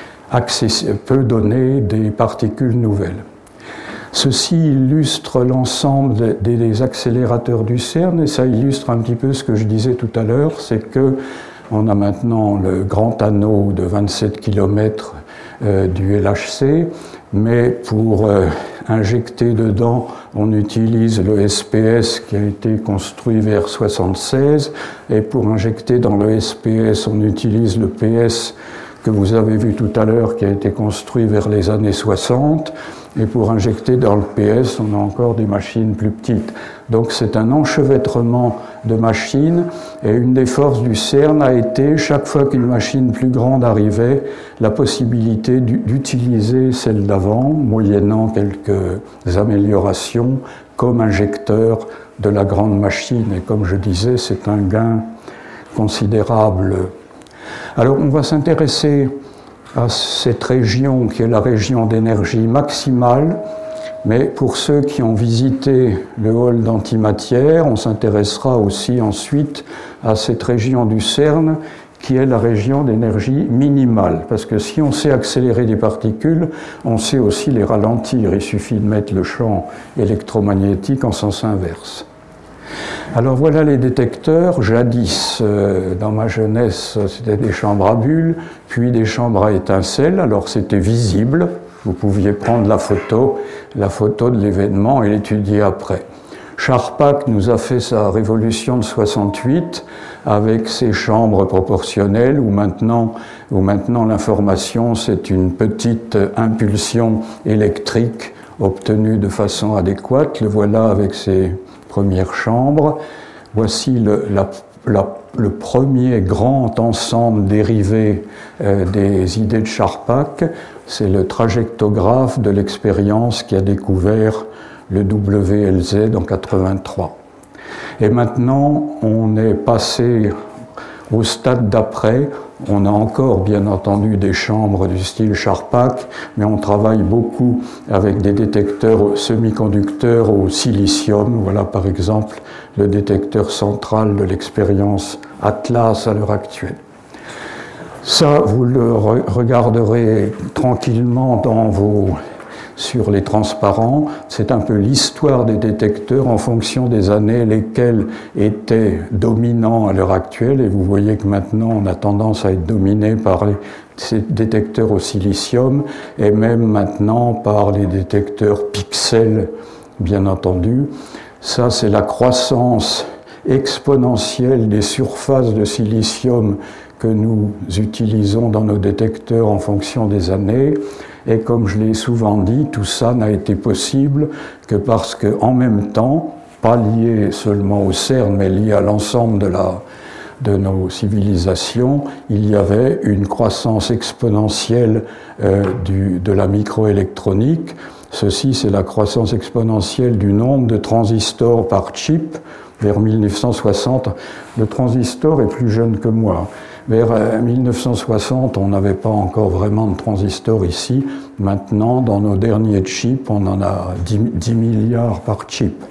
peut donner des particules nouvelles. Ceci illustre l'ensemble des, des accélérateurs du CERN, et ça illustre un petit peu ce que je disais tout à l'heure, c'est que on a maintenant le grand anneau de vingt-sept kilomètres euh, du L H C, mais pour euh, injecter dedans, on utilise le S P S qui a été construit vers soixante-seize, et pour injecter dans le S P S, on utilise le P S que vous avez vu tout à l'heure, qui a été construit vers les années soixante, et pour injecter dans le P S, on a encore des machines plus petites. Donc c'est un enchevêtrement de machines, et une des forces du CERN a été, chaque fois qu'une machine plus grande arrivait, la possibilité d'utiliser celle d'avant, moyennant quelques améliorations, comme injecteur de la grande machine. Et comme je disais, c'est un gain considérable. Alors on va s'intéresser à cette région qui est la région d'énergie maximale, mais pour ceux qui ont visité le hall d'antimatière, on s'intéressera aussi ensuite à cette région du CERN qui est la région d'énergie minimale, parce que si on sait accélérer des particules, on sait aussi les ralentir, il suffit de mettre le champ électromagnétique en sens inverse. Alors voilà les détecteurs. Jadis, euh, dans ma jeunesse, c'était des chambres à bulles, puis des chambres à étincelles. Alors c'était visible, vous pouviez prendre la photo, la photo de l'événement et l'étudier après. Charpak nous a fait sa révolution de soixante-huit avec ses chambres proportionnelles où maintenant, où maintenant l'information c'est une petite impulsion électrique obtenue de façon adéquate. Le voilà avec ses première chambre. Voici le, la, la, le premier grand ensemble dérivé euh, des idées de Charpak. C'est le trajectographe de l'expérience qui a découvert le W L Z en quatre-vingt-trois. Et maintenant, on est passé au stade d'après. On a encore, bien entendu, des chambres du style Charpak, mais on travaille beaucoup avec des détecteurs semi-conducteurs au silicium. Voilà, par exemple, le détecteur central de l'expérience Atlas à l'heure actuelle. Ça, vous le re- regarderez tranquillement dans vos... sur les transparents. C'est un peu l'histoire des détecteurs en fonction des années lesquelles étaient dominants à l'heure actuelle. Et vous voyez que maintenant, on a tendance à être dominé par les ces détecteurs au silicium et même maintenant par les détecteurs pixels, bien entendu. Ça, c'est la croissance exponentielle des surfaces de silicium que nous utilisons dans nos détecteurs en fonction des années. Et comme je l'ai souvent dit, tout ça n'a été possible que parce qu'en même temps, pas lié seulement au CERN, mais lié à l'ensemble de, la, de nos civilisations, il y avait une croissance exponentielle euh, du, de la microélectronique. Ceci, c'est la croissance exponentielle du nombre de transistors par chip. Vers mille neuf cent soixante, le transistor est plus jeune que moi. Vers mille neuf cent soixante, on n'avait pas encore vraiment de transistors ici. Maintenant, dans nos derniers chips, on en a dix milliards par chip.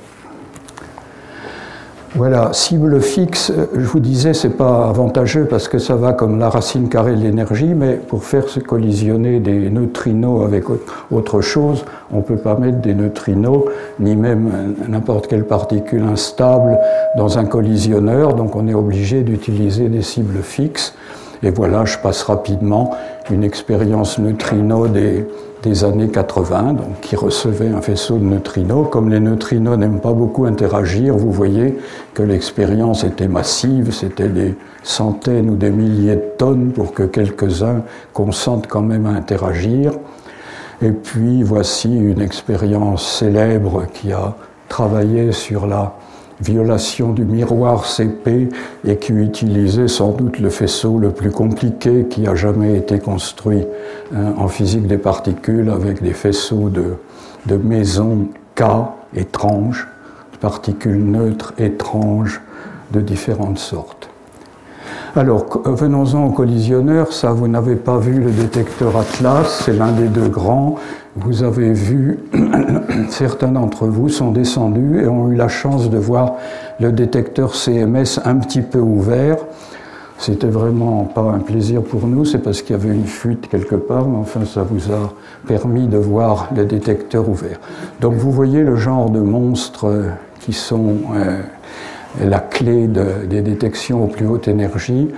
Voilà, cible fixe, je vous disais, c'est pas avantageux parce que ça va comme la racine carrée de l'énergie, mais pour faire se collisionner des neutrinos avec autre chose, on peut pas mettre des neutrinos, ni même n'importe quelle particule instable dans un collisionneur, donc on est obligé d'utiliser des cibles fixes. Et voilà, je passe rapidement une expérience neutrino des, des années quatre-vingts, donc qui recevait un faisceau de neutrinos. Comme les neutrinos n'aiment pas beaucoup interagir, vous voyez que l'expérience était massive, c'était des centaines ou des milliers de tonnes pour que quelques-uns consentent quand même à interagir. Et puis voici une expérience célèbre qui a travaillé sur la violation du miroir C P et qui utilisait sans doute le faisceau le plus compliqué qui a jamais été construit hein, en physique des particules, avec des faisceaux de, de mésons K étranges, de particules neutres étranges de différentes sortes. Alors, venons-en au collisionneur. Ça, vous n'avez pas vu le détecteur Atlas, c'est l'un des deux grands. Vous avez vu, certains d'entre vous sont descendus et ont eu la chance de voir le détecteur C M S un petit peu ouvert. C'était vraiment pas un plaisir pour nous, c'est parce qu'il y avait une fuite quelque part, mais enfin ça vous a permis de voir le détecteur ouvert. Donc vous voyez le genre de monstres qui sont euh, la clé de, des détections aux plus hautes énergies.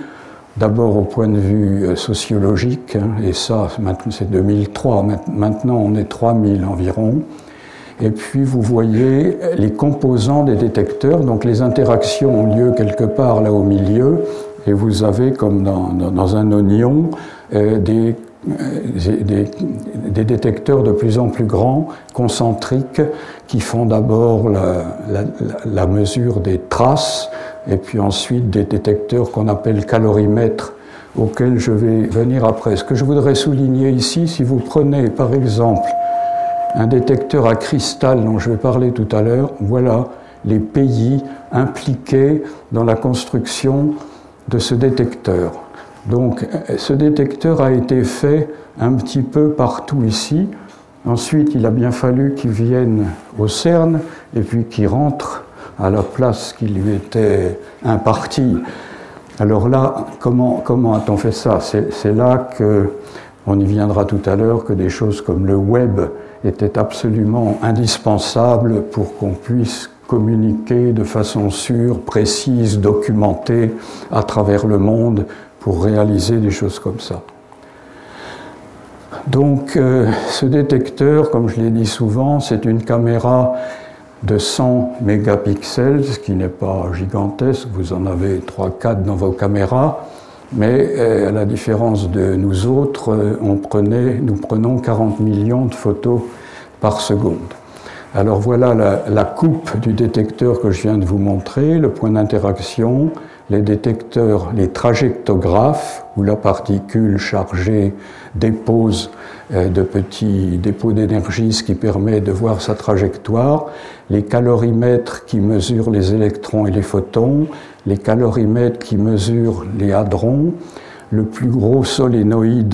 d'abord au point de vue sociologique, hein, et ça c'est deux mille trois, maintenant on est trois mille environ. Et puis vous voyez les composants des détecteurs, donc les interactions ont lieu quelque part là au milieu, et vous avez comme dans, dans, dans un oignon euh, des, euh, des, des détecteurs de plus en plus grands, concentriques, qui font d'abord la, la, la mesure des traces, et puis ensuite des détecteurs qu'on appelle calorimètres, auxquels je vais venir après. Ce que je voudrais souligner ici, si vous prenez par exemple un détecteur à cristal dont je vais parler tout à l'heure, voilà les pays impliqués dans la construction de ce détecteur. Donc ce détecteur a été fait un petit peu partout ici. Ensuite, il a bien fallu qu'il vienne au CERN et puis qu'il rentre à la place qui lui était impartie. Alors là, comment, comment a-t-on fait ça? C'est, c'est là que, on y viendra tout à l'heure, que des choses comme le web était absolument indispensable pour qu'on puisse communiquer de façon sûre, précise, documentée à travers le monde pour réaliser des choses comme ça. Donc euh, ce détecteur, comme je l'ai dit souvent, c'est une caméra de cent mégapixels, ce qui n'est pas gigantesque, vous en avez trois quatre dans vos caméras, mais euh, à la différence de nous autres, euh, on prenait, nous prenons quarante millions de photos par seconde. Alors voilà la, la coupe du détecteur que je viens de vous montrer, le point d'interaction, les détecteurs, les trajectographes, où la particule chargée dépose euh, de petits dépôts d'énergie, ce qui permet de voir sa trajectoire, les calorimètres qui mesurent les électrons et les photons, les calorimètres qui mesurent les hadrons, le plus gros solénoïde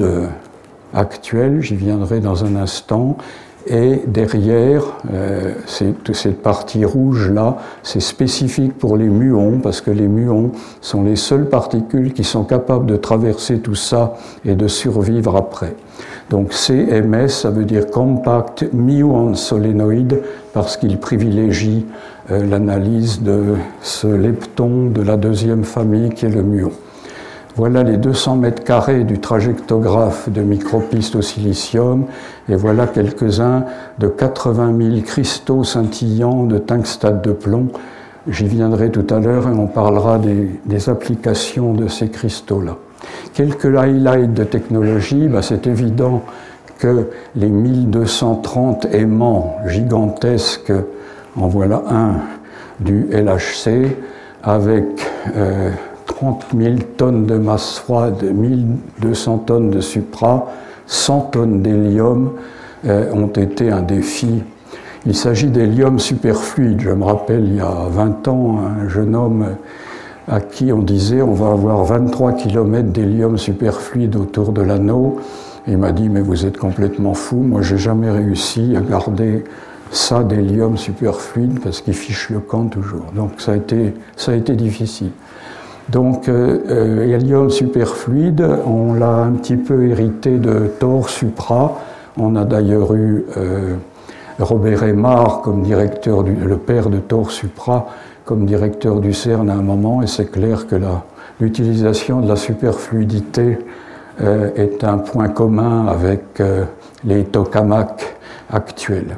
actuel, j'y viendrai dans un instant, et derrière, euh, c'est, cette partie rouge-là, c'est spécifique pour les muons, parce que les muons sont les seules particules qui sont capables de traverser tout ça et de survivre après. Donc C M S, ça veut dire Compact Muon Solenoid, parce qu'il privilégie euh, l'analyse de ce lepton de la deuxième famille qui est le muon. Voilà les deux cents mètres carrés du trajectographe de micropiste au silicium, et voilà quelques-uns de quatre-vingt mille cristaux scintillants de tungstate de plomb. J'y viendrai tout à l'heure et on parlera des, des applications de ces cristaux-là. Quelques highlights de technologie, bah c'est évident que les mille deux cent trente aimants gigantesques, en voilà un du L H C, avec euh, trente mille tonnes de masse froide, mille deux cents tonnes de supra, cent tonnes d'hélium euh, ont été un défi. Il s'agit d'hélium superfluide. Je me rappelle, il y a vingt ans, un jeune homme à qui on disait on va avoir vingt-trois kilomètres d'hélium superfluide autour de l'anneau. Il m'a dit mais vous êtes complètement fou, moi j'ai jamais réussi à garder ça d'hélium superfluide parce qu'il fiche le camp toujours. Donc ça a été, ça a été difficile. Donc, euh, hélium superfluide, on l'a un petit peu hérité de Thor Supra. On a d'ailleurs eu euh, Robert Aymar comme directeur, du, le père de Thor Supra, comme directeur du CERN à un moment, et c'est clair que la, l'utilisation de la superfluidité euh, est un point commun avec euh, les tokamaks actuels.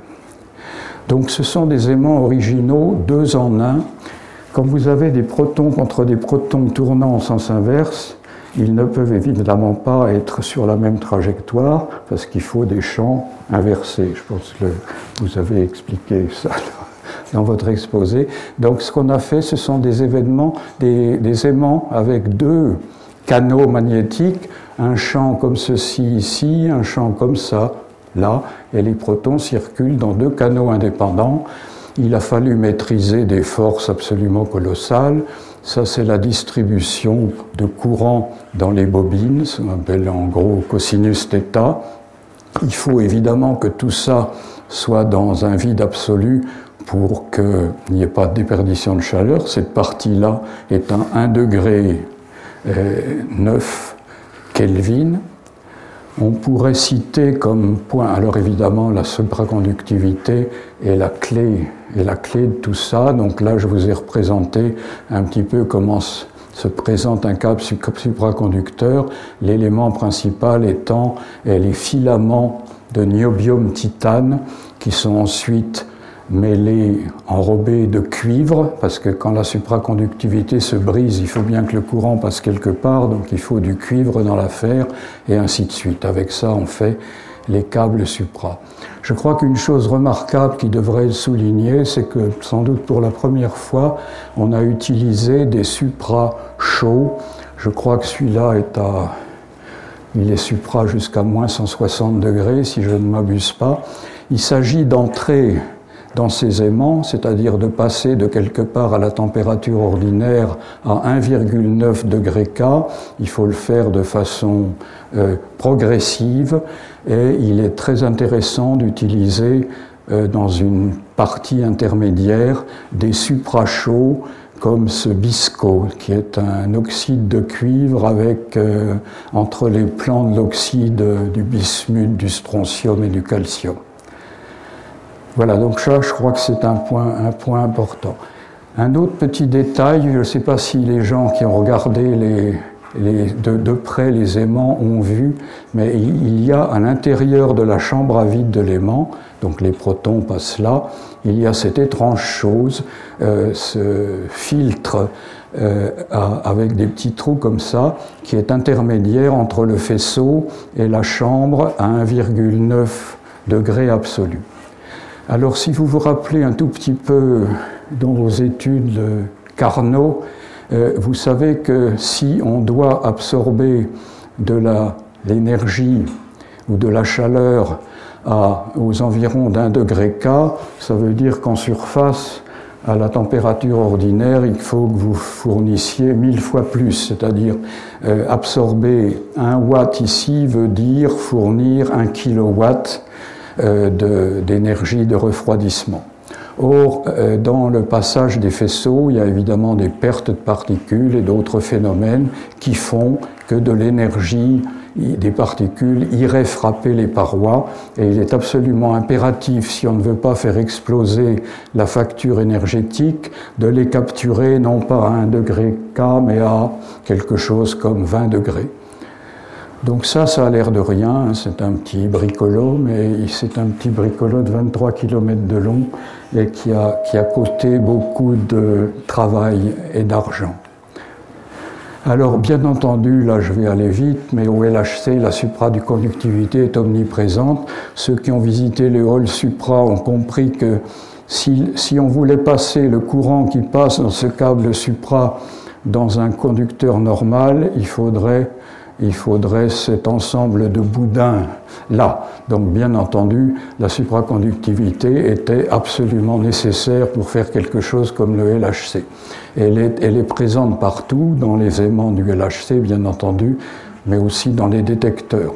Donc, ce sont des aimants originaux, deux en un. Quand vous avez des protons contre des protons tournant en sens inverse, ils ne peuvent évidemment pas être sur la même trajectoire parce qu'il faut des champs inversés. Je pense que vous avez expliqué ça dans votre exposé. Donc ce qu'on a fait, ce sont des événements, des, des aimants avec deux canaux magnétiques, un champ comme ceci ici, un champ comme ça là, et les protons circulent dans deux canaux indépendants. Il a fallu maîtriser des forces absolument colossales. Ça, c'est la distribution de courant dans les bobines, ça s'appelle en gros cosinus θ. Il faut évidemment que tout ça soit dans un vide absolu pour qu'il n'y ait pas de déperdition de chaleur. Cette partie-là est à un degré neuf Kelvin. On pourrait citer comme point, alors évidemment la supraconductivité est la clé, est la clé de tout ça. Donc là, je vous ai représenté un petit peu comment se présente un câble supraconducteur, l'élément principal étant les filaments de niobium titane qui sont ensuite mêlés, enrobés de cuivre, parce que quand la supraconductivité se brise, il faut bien que le courant passe quelque part, donc il faut du cuivre dans l'affaire, et ainsi de suite. Avec ça, on fait les câbles supra. Je crois qu'une chose remarquable qui devrait être soulignée, c'est que sans doute pour la première fois, on a utilisé des supra chauds. Je crois que celui-là est à... il est supra jusqu'à moins cent soixante degrés, si je ne m'abuse pas. Il s'agit d'entrer dans ces aimants, c'est-à-dire de passer de quelque part à la température ordinaire à un virgule neuf degré K. Il faut le faire de façon euh, progressive et il est très intéressant d'utiliser euh, dans une partie intermédiaire des suprachauds comme ce bisco, qui est un oxyde de cuivre avec, euh, entre les plans de l'oxyde du bismuth, du strontium et du calcium. Voilà, donc ça, je crois que c'est un point, un point important. Un autre petit détail, je ne sais pas si les gens qui ont regardé les, les, de, de près les aimants ont vu, mais il y a à l'intérieur de la chambre à vide de l'aimant, donc les protons passent là, il y a cette étrange chose, euh, ce filtre euh, à, avec des petits trous comme ça, qui est intermédiaire entre le faisceau et la chambre à un virgule neuf degré absolu. Alors, si vous vous rappelez un tout petit peu dans vos études de Carnot, euh, vous savez que si on doit absorber de la, l'énergie ou de la chaleur à, aux environs d'un degré K, ça veut dire qu'en surface, à la température ordinaire, il faut que vous fournissiez mille fois plus, c'est-à-dire euh, absorber un watt ici veut dire fournir un kilowatt De, d'énergie de refroidissement. Or, euh, dans le passage des faisceaux, il y a évidemment des pertes de particules et d'autres phénomènes qui font que de l'énergie des particules irait frapper les parois, et il est absolument impératif, si on ne veut pas faire exploser la facture énergétique, de les capturer non pas à un degré K, mais à quelque chose comme vingt degrés. Donc ça, ça a l'air de rien, c'est un petit bricolo, mais c'est un petit bricolo de vingt-trois kilomètres de long et qui a, qui a coûté beaucoup de travail et d'argent. Alors, bien entendu, là je vais aller vite, mais au L H C, la supraconductivité est omniprésente. Ceux qui ont visité les halls supra ont compris que si, si on voulait passer le courant qui passe dans ce câble supra dans un conducteur normal, il faudrait il faudrait cet ensemble de boudins là. Donc, bien entendu, la supraconductivité était absolument nécessaire pour faire quelque chose comme le L H C. Elle est, elle est présente partout, dans les aimants du L H C, bien entendu, mais aussi dans les détecteurs.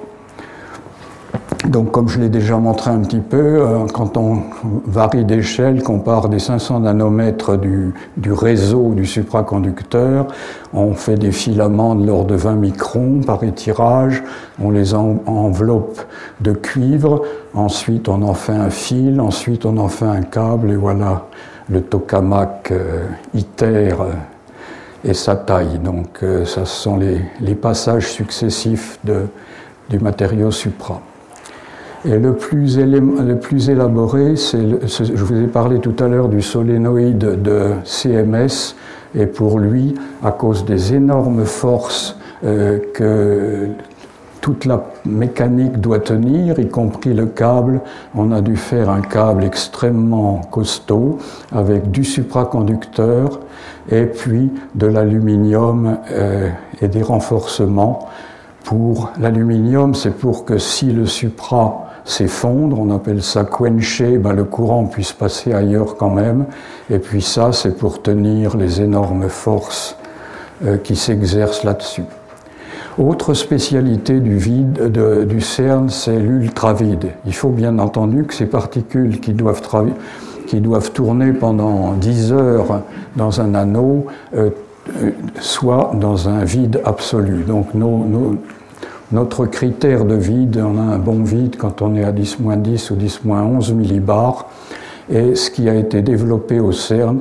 Donc, comme je l'ai déjà montré un petit peu, quand on varie d'échelle, qu'on part des cinq cents nanomètres du, du réseau du supraconducteur, on fait des filaments de l'ordre de vingt microns par étirage, on les en, enveloppe de cuivre, ensuite on en fait un fil, ensuite on en fait un câble, et voilà le tokamak euh, ITER euh, et sa taille. Donc, euh, ça ce sont les, les passages successifs de, du matériau supra. Et le plus, élé- le plus élaboré, c'est, le, je vous ai parlé tout à l'heure du solénoïde de C M S, et pour lui, à cause des énormes forces euh, que toute la mécanique doit tenir, y compris le câble, on a dû faire un câble extrêmement costaud, avec du supraconducteur, et puis de l'aluminium euh, et des renforcements. Pour l'aluminium, c'est pour que si le supra s'effondre, on appelle ça quencher, ben le courant puisse passer ailleurs quand même. Et puis ça, c'est pour tenir les énormes forces euh, qui s'exercent là-dessus. Autre spécialité du vide, de, du CERN, c'est l'ultravide. Il faut bien entendu que ces particules qui doivent, tra- qui doivent tourner pendant dix heures dans un anneau euh, soient dans un vide absolu. Donc nos, nos Notre critère de vide, on a un bon vide quand on est à dix moins dix ou dix moins onze millibars. Et ce qui a été développé au CERN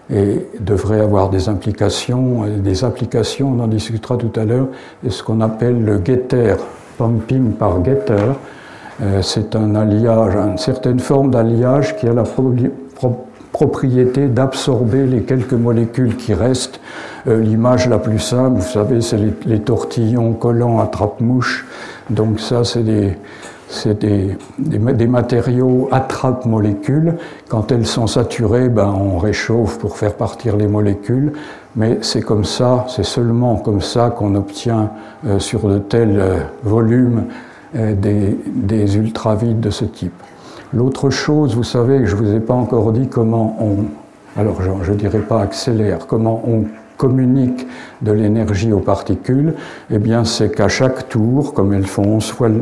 et devrait avoir des implications, des applications, on en discutera tout à l'heure, et ce qu'on appelle le getter, pumping par getter. Euh, c'est un alliage, une certaine forme d'alliage qui a la pro pro propriété d'absorber les quelques molécules qui restent. Euh, L'image la plus simple, vous savez, c'est les, les tortillons collants attrape-mouches. Donc ça, c'est des... C'est des, des, des matériaux attrape-molécules. Quand elles sont saturées, ben, on réchauffe pour faire partir les molécules, mais c'est comme ça, c'est seulement comme ça qu'on obtient euh, sur de tels euh, volumes euh, des, des ultravides de ce type. L'autre chose, vous savez, que je ne vous ai pas encore dit comment on, alors je ne dirais pas accélère, comment on communique de l'énergie aux particules, eh bien c'est qu'à chaque tour, comme elles font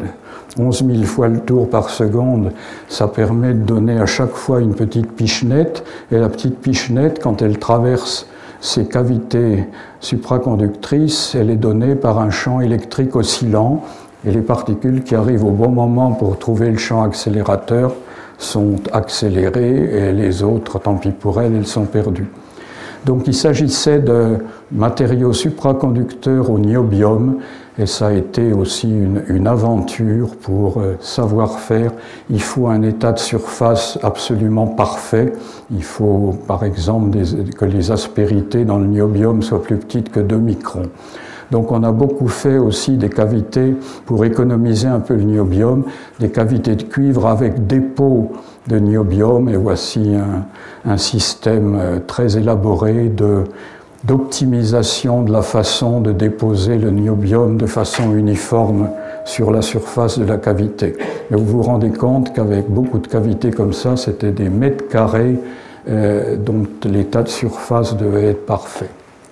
onze mille fois le tour par seconde, ça permet de donner à chaque fois une petite pichenette, et la petite pichenette, quand elle traverse ces cavités supraconductrices, elle est donnée par un champ électrique oscillant, et les particules qui arrivent au bon moment pour trouver le champ accélérateur sont accélérées, et les autres, tant pis pour elles, elles sont perdues. Donc il s'agissait de matériaux supraconducteurs au niobium, et ça a été aussi une, une aventure pour euh, savoir faire. Il faut un état de surface absolument parfait. Il faut par exemple des, que les aspérités dans le niobium soient plus petites que deux microns. Donc on a beaucoup fait aussi des cavités pour économiser un peu le niobium, des cavités de cuivre avec dépôt de niobium, et voici un, un système très élaboré de, d'optimisation de la façon de déposer le niobium de façon uniforme sur la surface de la cavité. Et vous vous rendez compte qu'avec beaucoup de cavités comme ça, c'était des mètres carrés euh, dont l'état de surface devait être parfait.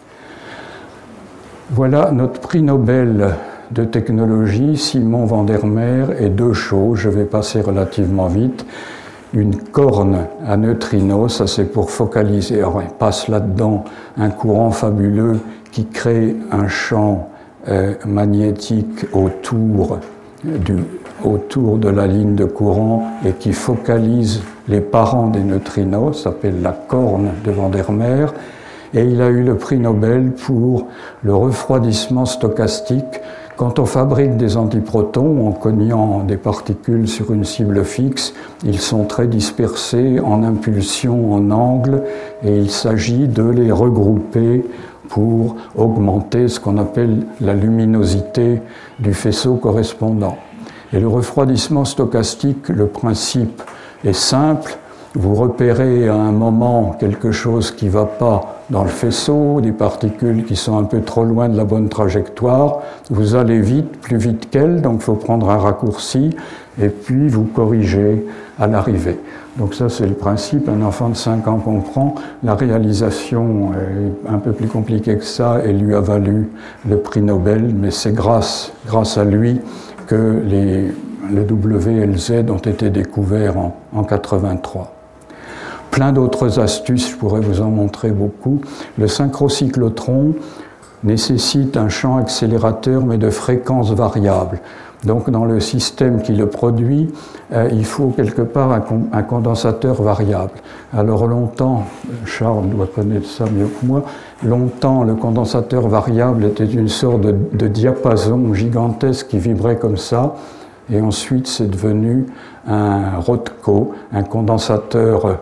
Voilà notre prix Nobel de technologie, Simon van der Meer, et deux choses, je vais passer relativement vite. Une corne à neutrinos, ça c'est pour focaliser, alors il passe là-dedans un courant fabuleux qui crée un champ euh, magnétique autour, du, autour de la ligne de courant et qui focalise les parents des neutrinos, ça s'appelle la corne de van der Meer. Et il a eu le prix Nobel pour le refroidissement stochastique. Quand on fabrique des antiprotons en cognant des particules sur une cible fixe, ils sont très dispersés en impulsion, en angle, et il s'agit de les regrouper pour augmenter ce qu'on appelle la luminosité du faisceau correspondant. Et le refroidissement stochastique, le principe est simple. Vous repérez à un moment quelque chose qui ne va pas dans le faisceau, des particules qui sont un peu trop loin de la bonne trajectoire, vous allez vite, plus vite qu'elles, donc il faut prendre un raccourci, et puis vous corrigez à l'arrivée. Donc ça c'est le principe, un enfant de cinq ans comprend, la réalisation est un peu plus compliquée que ça et lui a valu le prix Nobel, mais c'est grâce, grâce à lui que les, les W L Z ont été découverts en, en quatre-vingt-trois. Plein d'autres astuces, je pourrais vous en montrer beaucoup. Le synchrocyclotron nécessite un champ accélérateur, mais de fréquence variable. Donc dans le système qui le produit, euh, il faut quelque part un, con un condensateur variable. Alors longtemps, Charles doit connaître ça mieux que moi, longtemps le condensateur variable était une sorte de, de diapason gigantesque qui vibrait comme ça. Et ensuite, c'est devenu un Rothko, un condensateur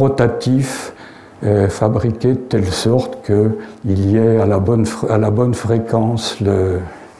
rotatif euh, fabriqué de telle sorte qu'il y ait à la bonne, à la bonne fréquence le,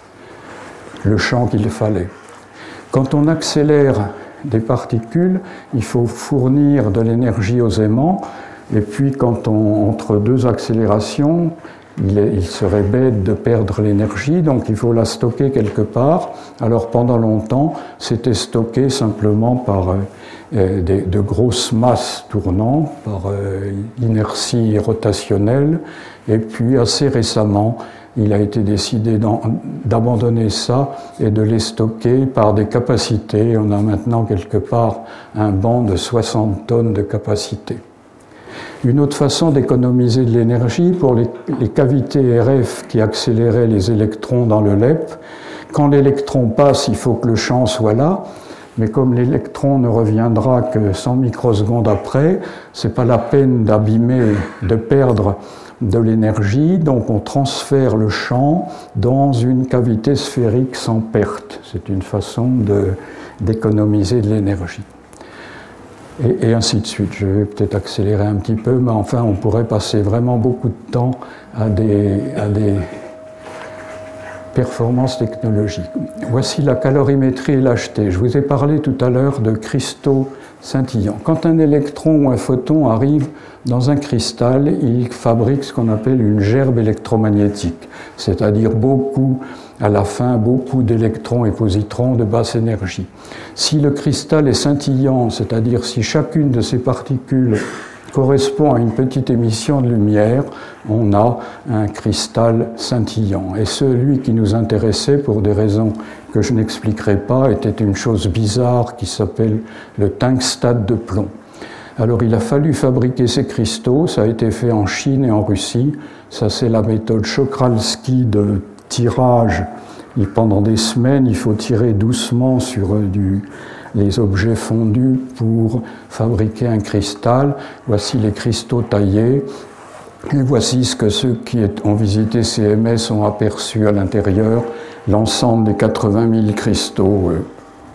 le champ qu'il fallait. Quand on accélère des particules, il faut fournir de l'énergie aux aimants, et puis quand on, entre deux accélérations, Il, est, il serait bête de perdre l'énergie, donc il faut la stocker quelque part. Alors pendant longtemps, c'était stocké simplement par euh, des, de grosses masses tournant, par euh, inertie rotationnelle. Et puis assez récemment, il a été décidé d'abandonner ça et de les stocker par des capacités. On a maintenant quelque part un banc de soixante tonnes de capacité. Une autre façon d'économiser de l'énergie pour les, les cavités R F qui accéléraient les électrons dans le L E P, quand l'électron passe, il faut que le champ soit là, mais comme l'électron ne reviendra que cent microsecondes après, c'est pas la peine d'abîmer, de perdre de l'énergie, donc on transfère le champ dans une cavité sphérique sans perte. C'est une façon de, d'économiser de l'énergie. Et, et ainsi de suite. Je vais peut-être accélérer un petit peu, mais enfin on pourrait passer vraiment beaucoup de temps à des, à des performances technologiques. Voici la calorimétrie et l'H T. Je vous ai parlé tout à l'heure de cristaux scintillants. Quand un électron ou un photon arrive dans un cristal, il fabrique ce qu'on appelle une gerbe électromagnétique, c'est-à-dire beaucoup, à la fin, beaucoup d'électrons et positrons de basse énergie. Si le cristal est scintillant, c'est-à-dire si chacune de ces particules correspond à une petite émission de lumière, on a un cristal scintillant. Et celui qui nous intéressait, pour des raisons que je n'expliquerai pas, était une chose bizarre qui s'appelle le tungstate de plomb. Alors il a fallu fabriquer ces cristaux, ça a été fait en Chine et en Russie. Ça c'est la méthode Czochralski de tirage. Et pendant des semaines, il faut tirer doucement sur du, les objets fondus pour fabriquer un cristal. Voici les cristaux taillés. Et voici ce que ceux qui ont visité C M S ont aperçu à l'intérieur, l'ensemble des quatre-vingt mille cristaux euh,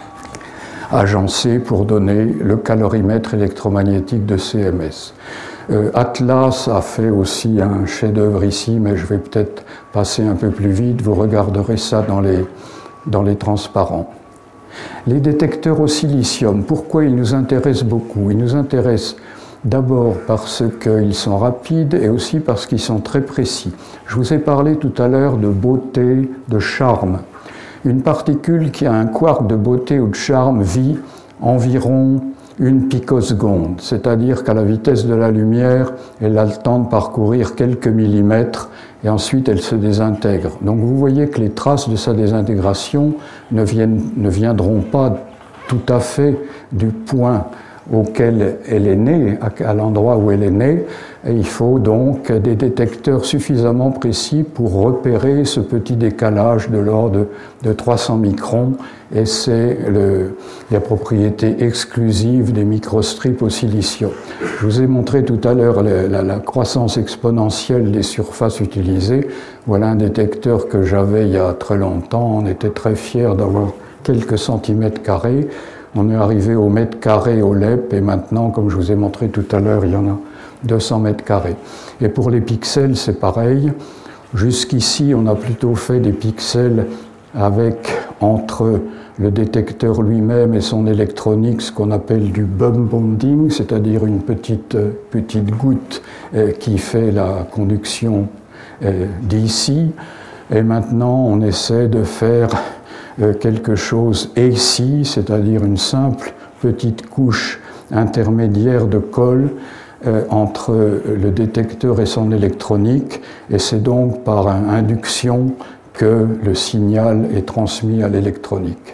agencés pour donner le calorimètre électromagnétique de C M S. Euh, Atlas a fait aussi un chef-d'œuvre ici, mais je vais peut-être passer un peu plus vite. Vous regarderez ça dans les, dans les transparents. Les détecteurs au silicium, pourquoi ils nous intéressent beaucoup? Ils nous intéressent d'abord parce qu'ils sont rapides et aussi parce qu'ils sont très précis. Je vous ai parlé tout à l'heure de beauté, de charme. Une particule qui a un quark de beauté ou de charme vit environ une picoseconde, c'est-à-dire qu'à la vitesse de la lumière, elle a le temps de parcourir quelques millimètres et ensuite elle se désintègre. Donc vous voyez que les traces de sa désintégration ne, viennent, ne viendront pas tout à fait du point auquel elle est née, à l'endroit où elle est née, et il faut donc des détecteurs suffisamment précis pour repérer ce petit décalage de l'ordre de trois cents microns, et c'est le, la propriété exclusive des microstrips au silicium. Je vous ai montré tout à l'heure la, la, la croissance exponentielle des surfaces utilisées. Voilà un détecteur que j'avais il y a très longtemps, on était très fiers d'avoir quelques centimètres carrés. On est arrivé au mètre carré au L E P et maintenant, comme je vous ai montré tout à l'heure, il y en a deux cents mètres carrés. Et pour les pixels, c'est pareil. Jusqu'ici, on a plutôt fait des pixels avec, entre le détecteur lui-même et son électronique, ce qu'on appelle du bump bonding, c'est-à-dire une petite, petite goutte euh, qui fait la conduction euh, d'ici. Et maintenant, on essaie de faire quelque chose A C, c'est-à-dire une simple petite couche intermédiaire de colle euh, entre le détecteur et son électronique, et c'est donc par induction que le signal est transmis à l'électronique.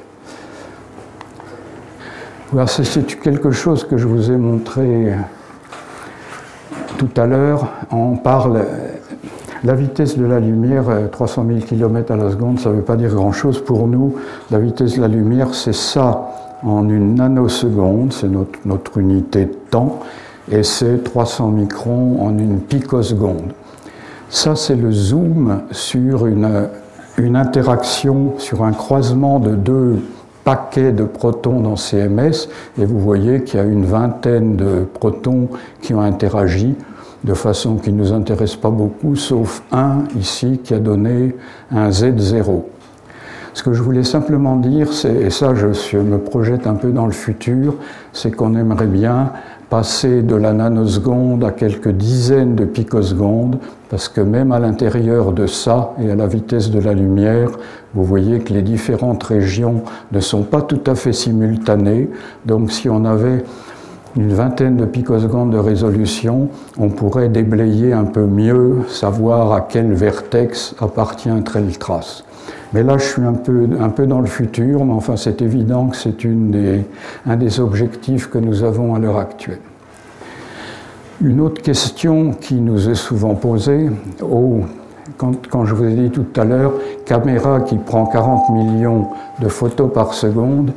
Voilà, c'est quelque chose que je vous ai montré tout à l'heure. On parle... La vitesse de la lumière, trois cent mille kilomètres à la seconde, ça ne veut pas dire grand-chose. Pour nous, la vitesse de la lumière, c'est ça en une nanoseconde, c'est notre, notre unité de temps, et c'est trois cents microns en une picoseconde. Ça, c'est le zoom sur une, une interaction, sur un croisement de deux paquets de protons dans C M S, et vous voyez qu'il y a une vingtaine de protons qui ont interagi, de façon qui ne nous intéresse pas beaucoup, sauf un ici qui a donné un Z zéro. Ce que je voulais simplement dire, c'est, et ça je, je me projette un peu dans le futur, c'est qu'on aimerait bien passer de la nanoseconde à quelques dizaines de picosecondes, parce que même à l'intérieur de ça et à la vitesse de la lumière, vous voyez que les différentes régions ne sont pas tout à fait simultanées. Donc si on avait une vingtaine de picosecondes de résolution, on pourrait déblayer un peu mieux, savoir à quel vertex appartient telle trace. Mais là, je suis un peu, un peu dans le futur, mais enfin, c'est évident que c'est une des, un des objectifs que nous avons à l'heure actuelle. Une autre question qui nous est souvent posée, oh, quand, quand je vous ai dit tout à l'heure, caméra qui prend quarante millions de photos par seconde,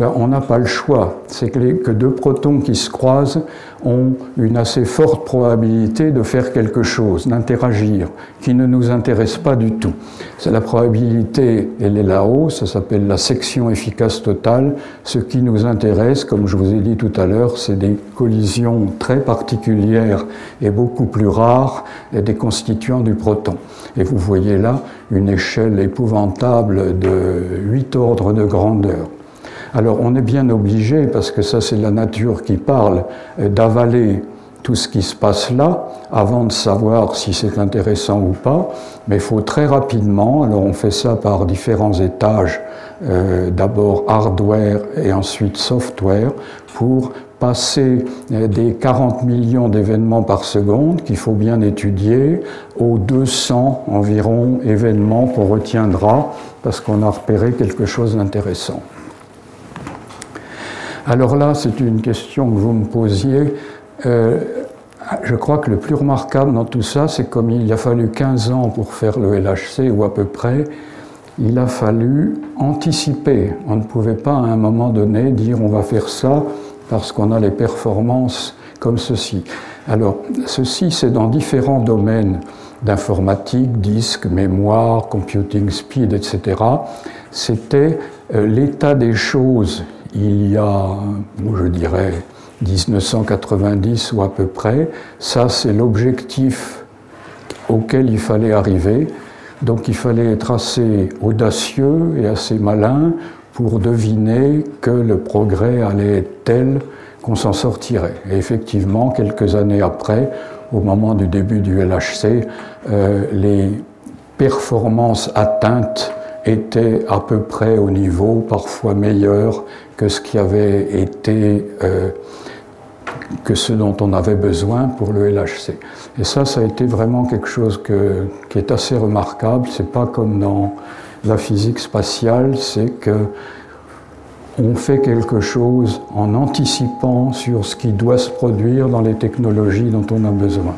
Ben, on n'a pas le choix. C'est que, les, que deux protons qui se croisent ont une assez forte probabilité de faire quelque chose, d'interagir, qui ne nous intéresse pas du tout. C'est la probabilité, elle est là-haut, ça s'appelle la section efficace totale. Ce qui nous intéresse, comme je vous ai dit tout à l'heure, c'est des collisions très particulières et beaucoup plus rares des constituants du proton. Et vous voyez là une échelle épouvantable de huit ordres de grandeur. Alors on est bien obligé, parce que ça c'est la nature qui parle, d'avaler tout ce qui se passe là avant de savoir si c'est intéressant ou pas, mais il faut très rapidement, alors on fait ça par différents étages, euh, d'abord hardware et ensuite software, pour passer des quarante millions d'événements par seconde qu'il faut bien étudier aux deux cents environ événements qu'on retiendra parce qu'on a repéré quelque chose d'intéressant. Alors là, c'est une question que vous me posiez. Euh, je crois que le plus remarquable dans tout ça, c'est comme il a fallu quinze ans pour faire le L H C, ou à peu près, il a fallu anticiper. On ne pouvait pas à un moment donné dire on va faire ça parce qu'on a les performances comme ceci. Alors, ceci, c'est dans différents domaines d'informatique, disque, mémoire, computing speed, et cetera. C'était euh, l'état des choses il y a, je dirais, dix-neuf cent quatre-vingt-dix ou à peu près. Ça, c'est l'objectif auquel il fallait arriver. Donc il fallait être assez audacieux et assez malin pour deviner que le progrès allait être tel qu'on s'en sortirait. Et effectivement, quelques années après, au moment du début du L H C, euh, les performances atteintes étaient à peu près au niveau, parfois meilleur que ce qui avait été, euh, que ce dont on avait besoin pour le L H C. Et ça, ça a été vraiment quelque chose que, qui est assez remarquable. C'est pas comme dans la physique spatiale, c'est que on fait quelque chose en anticipant sur ce qui doit se produire dans les technologies dont on a besoin.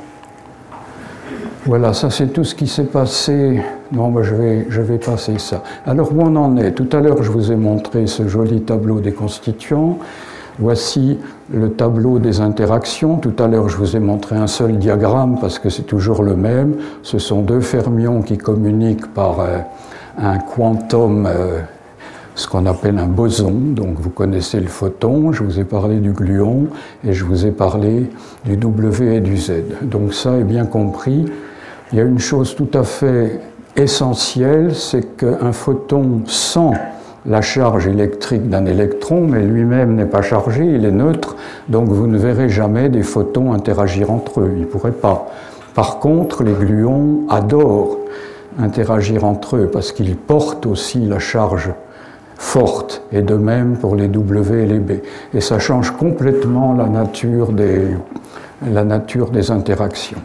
Voilà, ça c'est tout ce qui s'est passé. Non, ben je vais, je vais passer ça. Alors où on en est? Tout à l'heure, je vous ai montré ce joli tableau des constituants. Voici le tableau des interactions. Tout à l'heure, je vous ai montré un seul diagramme parce que c'est toujours le même. Ce sont deux fermions qui communiquent par euh, un quantum, euh, ce qu'on appelle un boson. Donc vous connaissez le photon, je vous ai parlé du gluon et je vous ai parlé du W et du Z. Donc ça est bien compris. Il y a une chose tout à fait essentielle, c'est qu'un photon sent la charge électrique d'un électron, mais lui-même n'est pas chargé, il est neutre, donc vous ne verrez jamais des photons interagir entre eux, ils ne pourraient pas. Par contre, les gluons adorent interagir entre eux, parce qu'ils portent aussi la charge forte, et de même pour les W et les B. Et ça change complètement la nature des, la nature des interactions.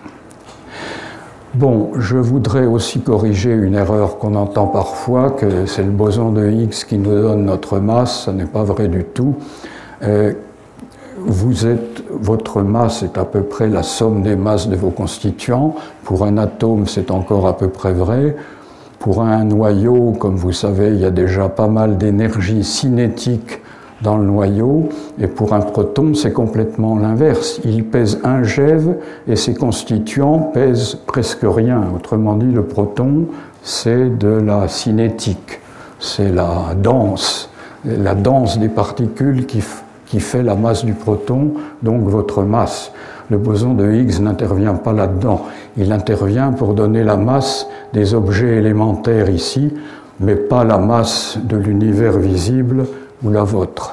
Bon, je voudrais aussi corriger une erreur qu'on entend parfois, que c'est le boson de Higgs qui nous donne notre masse. Ça n'est pas vrai du tout. Euh, vous êtes, votre masse est à peu près la somme des masses de vos constituants. Pour un atome, c'est encore à peu près vrai. Pour un noyau, comme vous savez, il y a déjà pas mal d'énergie cinétique dans le noyau, et pour un proton, c'est complètement l'inverse. Il pèse un GeV et ses constituants pèsent presque rien. Autrement dit, le proton, c'est de la cinétique, c'est la danse, la danse des particules qui, qui fait la masse du proton, donc votre masse. Le boson de Higgs n'intervient pas là-dedans. Il intervient pour donner la masse des objets élémentaires ici, mais pas la masse de l'univers visible ou la vôtre.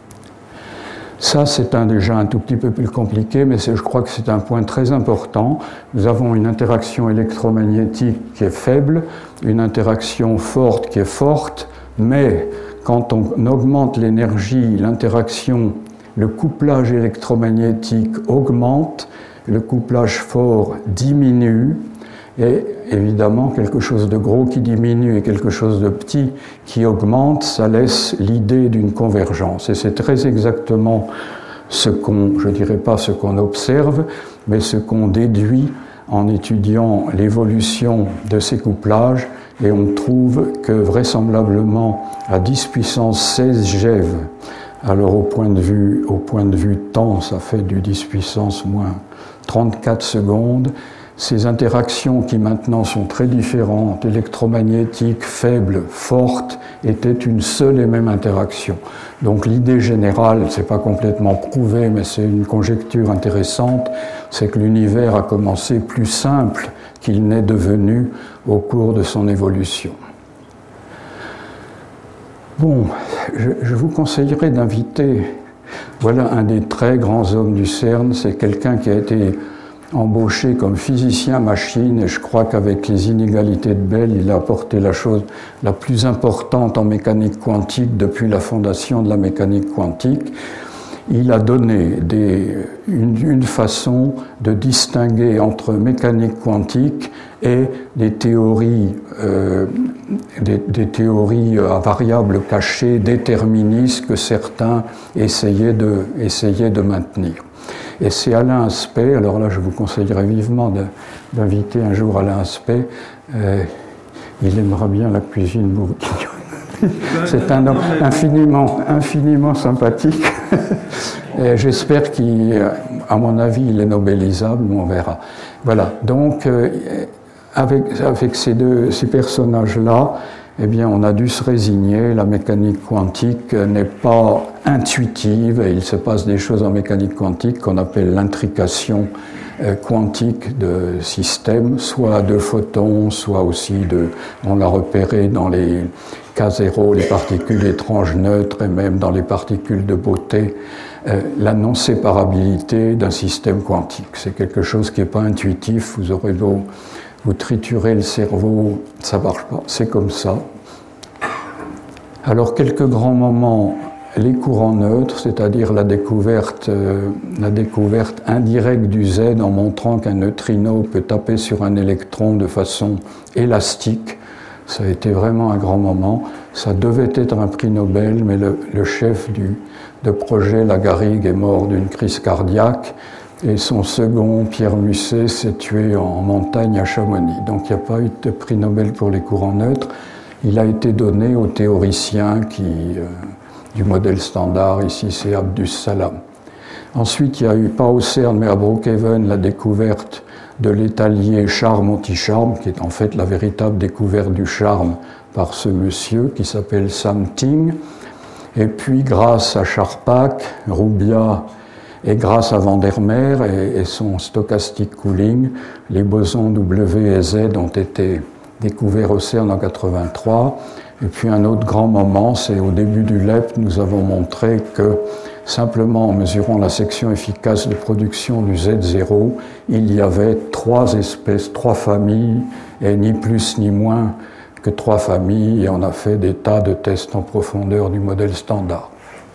Ça, c'est un, déjà un tout petit peu plus compliqué, mais je crois que c'est un point très important. Nous avons une interaction électromagnétique qui est faible, une interaction forte qui est forte, mais quand on augmente l'énergie, l'interaction, le couplage électromagnétique augmente, le couplage fort diminue, et évidemment, quelque chose de gros qui diminue et quelque chose de petit qui augmente, ça laisse l'idée d'une convergence. Et c'est très exactement ce qu'on, je ne dirais pas ce qu'on observe, mais ce qu'on déduit en étudiant l'évolution de ces couplages et on trouve que vraisemblablement à dix puissance seize GeV, alors au point de vue, au point de vue temps, ça fait du dix puissance moins trente-quatre secondes. Ces interactions qui maintenant sont très différentes, électromagnétiques, faibles, fortes, étaient une seule et même interaction. Donc l'idée générale, c'est pas complètement prouvé, mais c'est une conjecture intéressante, c'est que l'univers a commencé plus simple qu'il n'est devenu au cours de son évolution. Bon, je, je vous conseillerais d'inviter, voilà un des très grands hommes du CERN, c'est quelqu'un qui a été embauché comme physicien machine, et je crois qu'avec les inégalités de Bell, il a apporté la chose la plus importante en mécanique quantique depuis la fondation de la mécanique quantique. Il a donné des, une, une façon de distinguer entre mécanique quantique et des théories, euh, des, des théories à variables cachées, déterministes, que certains essayaient de, essayaient de maintenir. Et c'est Alain Aspect, alors là je vous conseillerais vivement d'inviter un jour Alain Aspect, euh, il aimera bien la cuisine bourguignonne. C'est un homme infiniment, infiniment sympathique. Et j'espère qu'il, à mon avis, il est nobélisable, mais on verra. Voilà, donc euh, avec, avec ces deux ces personnages-là, eh bien, on a dû se résigner. La mécanique quantique n'est pas intuitive et il se passe des choses en mécanique quantique qu'on appelle l'intrication quantique de systèmes, soit de photons, soit aussi de, on l'a repéré dans les K zéro, les particules étranges neutres et même dans les particules de beauté, euh, la non-séparabilité d'un système quantique. C'est quelque chose qui n'est pas intuitif, vous aurez beau vous triturez le cerveau, ça ne marche pas, c'est comme ça. Alors quelques grands moments, les courants neutres, c'est-à-dire la découverte, euh, la découverte indirecte du Z en montrant qu'un neutrino peut taper sur un électron de façon élastique, ça a été vraiment un grand moment. Ça devait être un prix Nobel, mais le, le chef du, de projet, Lagarrigue, est mort d'une crise cardiaque. Et son second, Pierre Musset, s'est tué en montagne à Chamonix. Donc il n'y a pas eu de prix Nobel pour les courants neutres. Il a été donné aux théoriciens qui, euh, du modèle standard, ici c'est Abdus Salam. Ensuite, il y a eu, pas au CERN, mais à Brookhaven, la découverte de l'étalier charme-anticharme, qui est en fait la véritable découverte du charme par ce monsieur qui s'appelle Sam Ting. Et puis, grâce à Charpak, Roubiat, et grâce à Vandermeer et, et son stochastic cooling, les bosons W et Z ont été découverts au CERN en quatre-vingt-trois. Et puis un autre grand moment, c'est au début du L E P, nous avons montré que simplement en mesurant la section efficace de production du Z zéro, il y avait trois espèces, trois familles, et ni plus ni moins que trois familles, et on a fait des tas de tests en profondeur du modèle standard.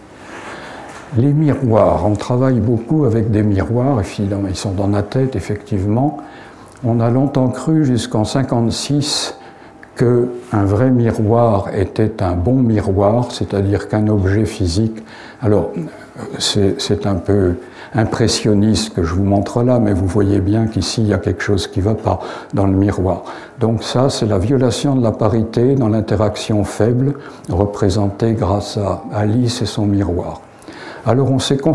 Les miroirs, on travaille beaucoup avec des miroirs, ils sont dans la tête effectivement. On a longtemps cru jusqu'en cinquante-six qu'un vrai miroir était un bon miroir, c'est-à-dire qu'un objet physique. Alors, c'est un peu impressionniste que je vous montre là, mais vous voyez bien qu'ici il y a quelque chose qui ne va pas dans le miroir. Donc ça, c'est la violation de la parité dans l'interaction faible, représentée grâce à Alice et son miroir. Alors on s'est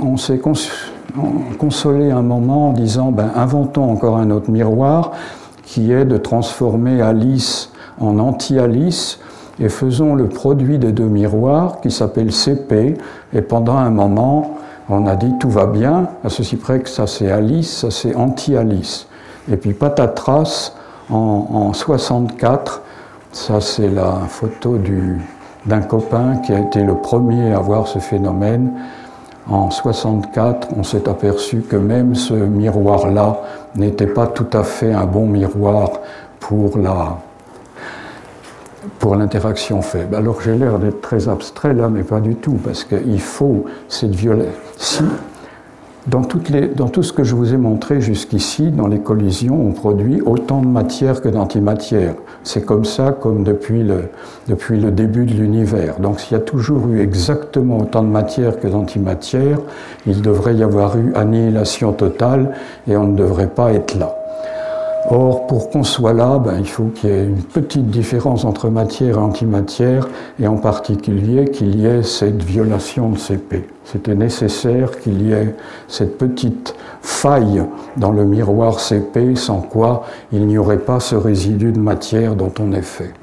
consolé un moment en disant, ben, inventons encore un autre miroir qui est de transformer Alice en anti-Alice et faisons le produit des deux miroirs qui s'appelle C P. Et pendant un moment, on a dit tout va bien, à ceci près que ça c'est Alice, ça c'est anti-Alice. Et puis patatras, en, en soixante-quatre, ça c'est la photo du... d'un copain qui a été le premier à voir ce phénomène. En soixante-quatre, on s'est aperçu que même ce miroir-là n'était pas tout à fait un bon miroir pour la, pour l'interaction faible. Alors j'ai l'air d'être très abstrait là, mais pas du tout, parce qu'il faut cette violence. Si, dans, toutes les, dans tout ce que je vous ai montré jusqu'ici, dans les collisions, on produit autant de matière que d'antimatière. C'est comme ça, comme depuis le, depuis le début de l'univers. Donc s'il y a toujours eu exactement autant de matière que d'antimatière, il devrait y avoir eu annihilation totale et on ne devrait pas être là. Or, pour qu'on soit là, ben, il faut qu'il y ait une petite différence entre matière et antimatière, et en particulier qu'il y ait cette violation de C P. C'était nécessaire qu'il y ait cette petite faille dans le miroir C P, sans quoi il n'y aurait pas ce résidu de matière dont on est fait.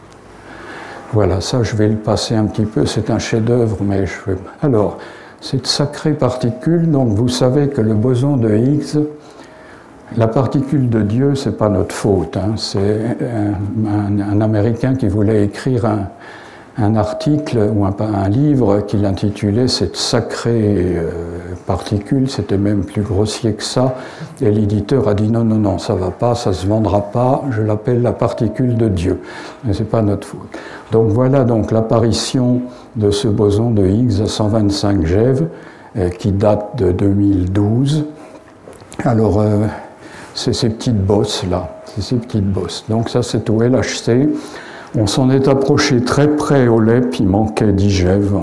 Voilà, ça je vais le passer un petit peu, c'est un chef-d'œuvre, mais je vais... Alors, cette sacrée particule, donc vous savez que le boson de Higgs, la particule de Dieu, c'est pas notre faute, hein. C'est un, un, un Américain qui voulait écrire un, un article ou un, un livre qu'il intitulait « Cette sacrée euh, particule », c'était même plus grossier que ça, et l'éditeur a dit « Non, non, non, ça va pas, ça se vendra pas, je l'appelle la particule de Dieu ». Mais c'est pas notre faute. Donc voilà donc l'apparition de ce boson de Higgs à cent vingt-cinq GeV, euh, qui date de deux mille douze. Alors, euh, c'est ces petites bosses là, c'est ces petites bosses. Donc ça c'est au L H C. On s'en est approché très près au L E P, il manquait dix GeV.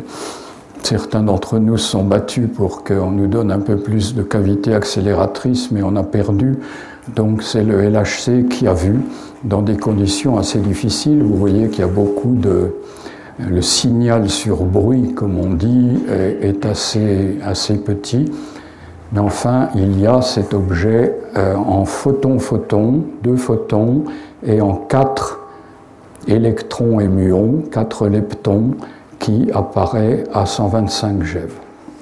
Certains d'entre nous se sont battus pour qu'on nous donne un peu plus de cavité accélératrice, mais on a perdu. Donc c'est le L H C qui a vu, dans des conditions assez difficiles, vous voyez qu'il y a beaucoup de... Le signal sur bruit, comme on dit, est assez, assez petit. Mais enfin, il y a cet objet euh, en photon-photon, deux photons, et en quatre électrons et muons, quatre leptons, qui apparaît à cent vingt-cinq GeV.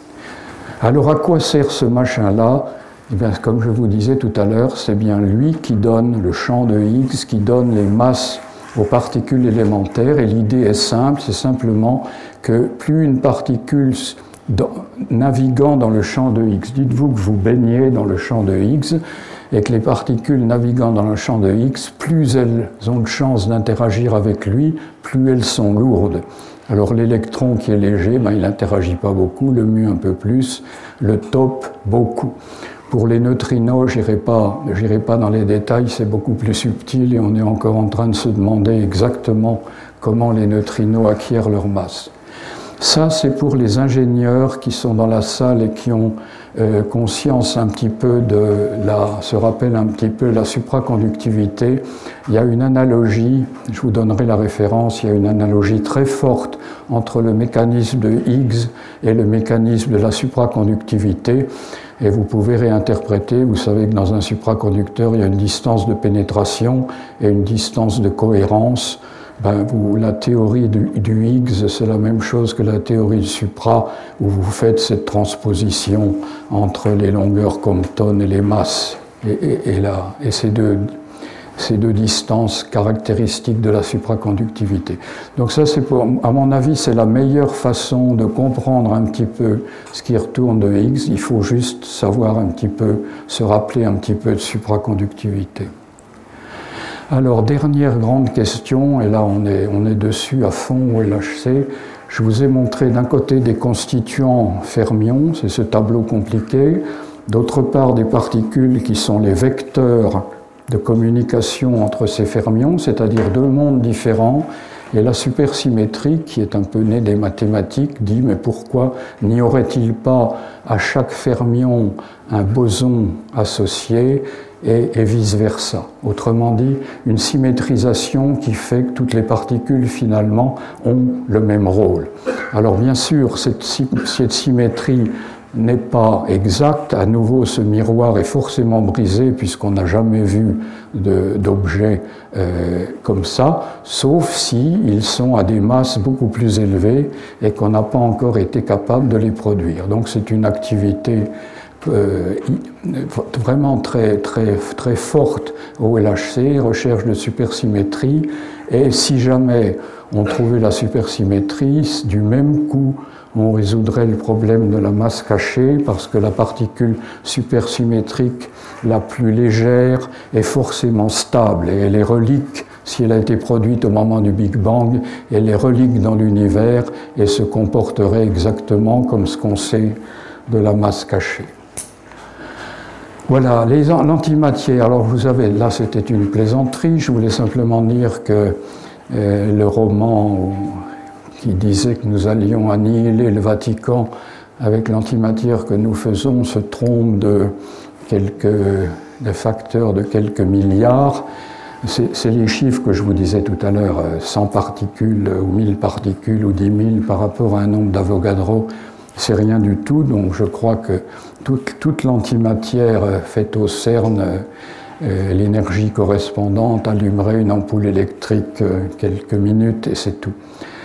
Alors à quoi sert ce machin-là? Eh bien, comme je vous disais tout à l'heure, c'est bien lui qui donne le champ de Higgs, qui donne les masses aux particules élémentaires, et l'idée est simple, c'est simplement que plus une particule Dans, naviguant dans le champ de Higgs. Dites-vous que vous baignez dans le champ de Higgs et que les particules naviguant dans le champ de Higgs, plus elles ont de chances d'interagir avec lui, plus elles sont lourdes. Alors l'électron qui est léger, ben, il n'interagit pas beaucoup, le mu un peu plus, le top beaucoup. Pour les neutrinos, je n'irai pas, j'irai pas dans les détails, c'est beaucoup plus subtil et on est encore en train de se demander exactement comment les neutrinos acquièrent leur masse. Ça, c'est pour les ingénieurs qui sont dans la salle et qui ont euh, conscience un petit peu de la, se rappellent un petit peu la supraconductivité. Il y a une analogie, je vous donnerai la référence, il y a une analogie très forte entre le mécanisme de Higgs et le mécanisme de la supraconductivité. Et vous pouvez réinterpréter, vous savez que dans un supraconducteur, il y a une distance de pénétration et une distance de cohérence. Ben, vous, la théorie du, du Higgs, c'est la même chose que la théorie du supra, où vous faites cette transposition entre les longueurs Compton et les masses, et, et, et, là, et ces, deux, ces deux distances caractéristiques de la supraconductivité. Donc ça, c'est pour, à mon avis, c'est la meilleure façon de comprendre un petit peu ce qui retourne de Higgs. Il faut juste savoir un petit peu, se rappeler un petit peu de supraconductivité. Alors, dernière grande question, et là on est, on est dessus à fond au L H C, je vous ai montré d'un côté des constituants fermions, c'est ce tableau compliqué, d'autre part des particules qui sont les vecteurs de communication entre ces fermions, c'est-à-dire deux mondes différents, et la supersymétrie, qui est un peu née des mathématiques, dit mais pourquoi n'y aurait-il pas à chaque fermion un boson associé et, et vice-versa. Autrement dit, une symétrisation qui fait que toutes les particules finalement ont le même rôle. Alors bien sûr, cette, cette symétrie n'est pas exacte. À nouveau, ce miroir est forcément brisé puisqu'on n'a jamais vu d'objets euh, comme ça, sauf si ils sont à des masses beaucoup plus élevées et qu'on n'a pas encore été capable de les produire. Donc c'est une activité euh, vraiment très, très, très forte au L H C, recherche de supersymétrie, et si jamais on trouvait la supersymétrie, du même coup, on résoudrait le problème de la masse cachée parce que la particule supersymétrique la plus légère est forcément stable et elle est relique, si elle a été produite au moment du Big Bang, elle est relique dans l'univers et se comporterait exactement comme ce qu'on sait de la masse cachée. Voilà, l'antimatière. Alors vous avez, là c'était une plaisanterie, je voulais simplement dire que euh, le roman qui disait que nous allions annihiler le Vatican avec l'antimatière que nous faisons se trompe de quelques des facteurs de quelques milliards. C'est les chiffres que je vous disais tout à l'heure, cent particules ou mille particules ou dix mille par rapport à un nombre d'Avogadro, c'est rien du tout. Donc je crois que toute, toute l'antimatière faite au CERN, euh, l'énergie correspondante allumerait une ampoule électrique euh, quelques minutes et c'est tout.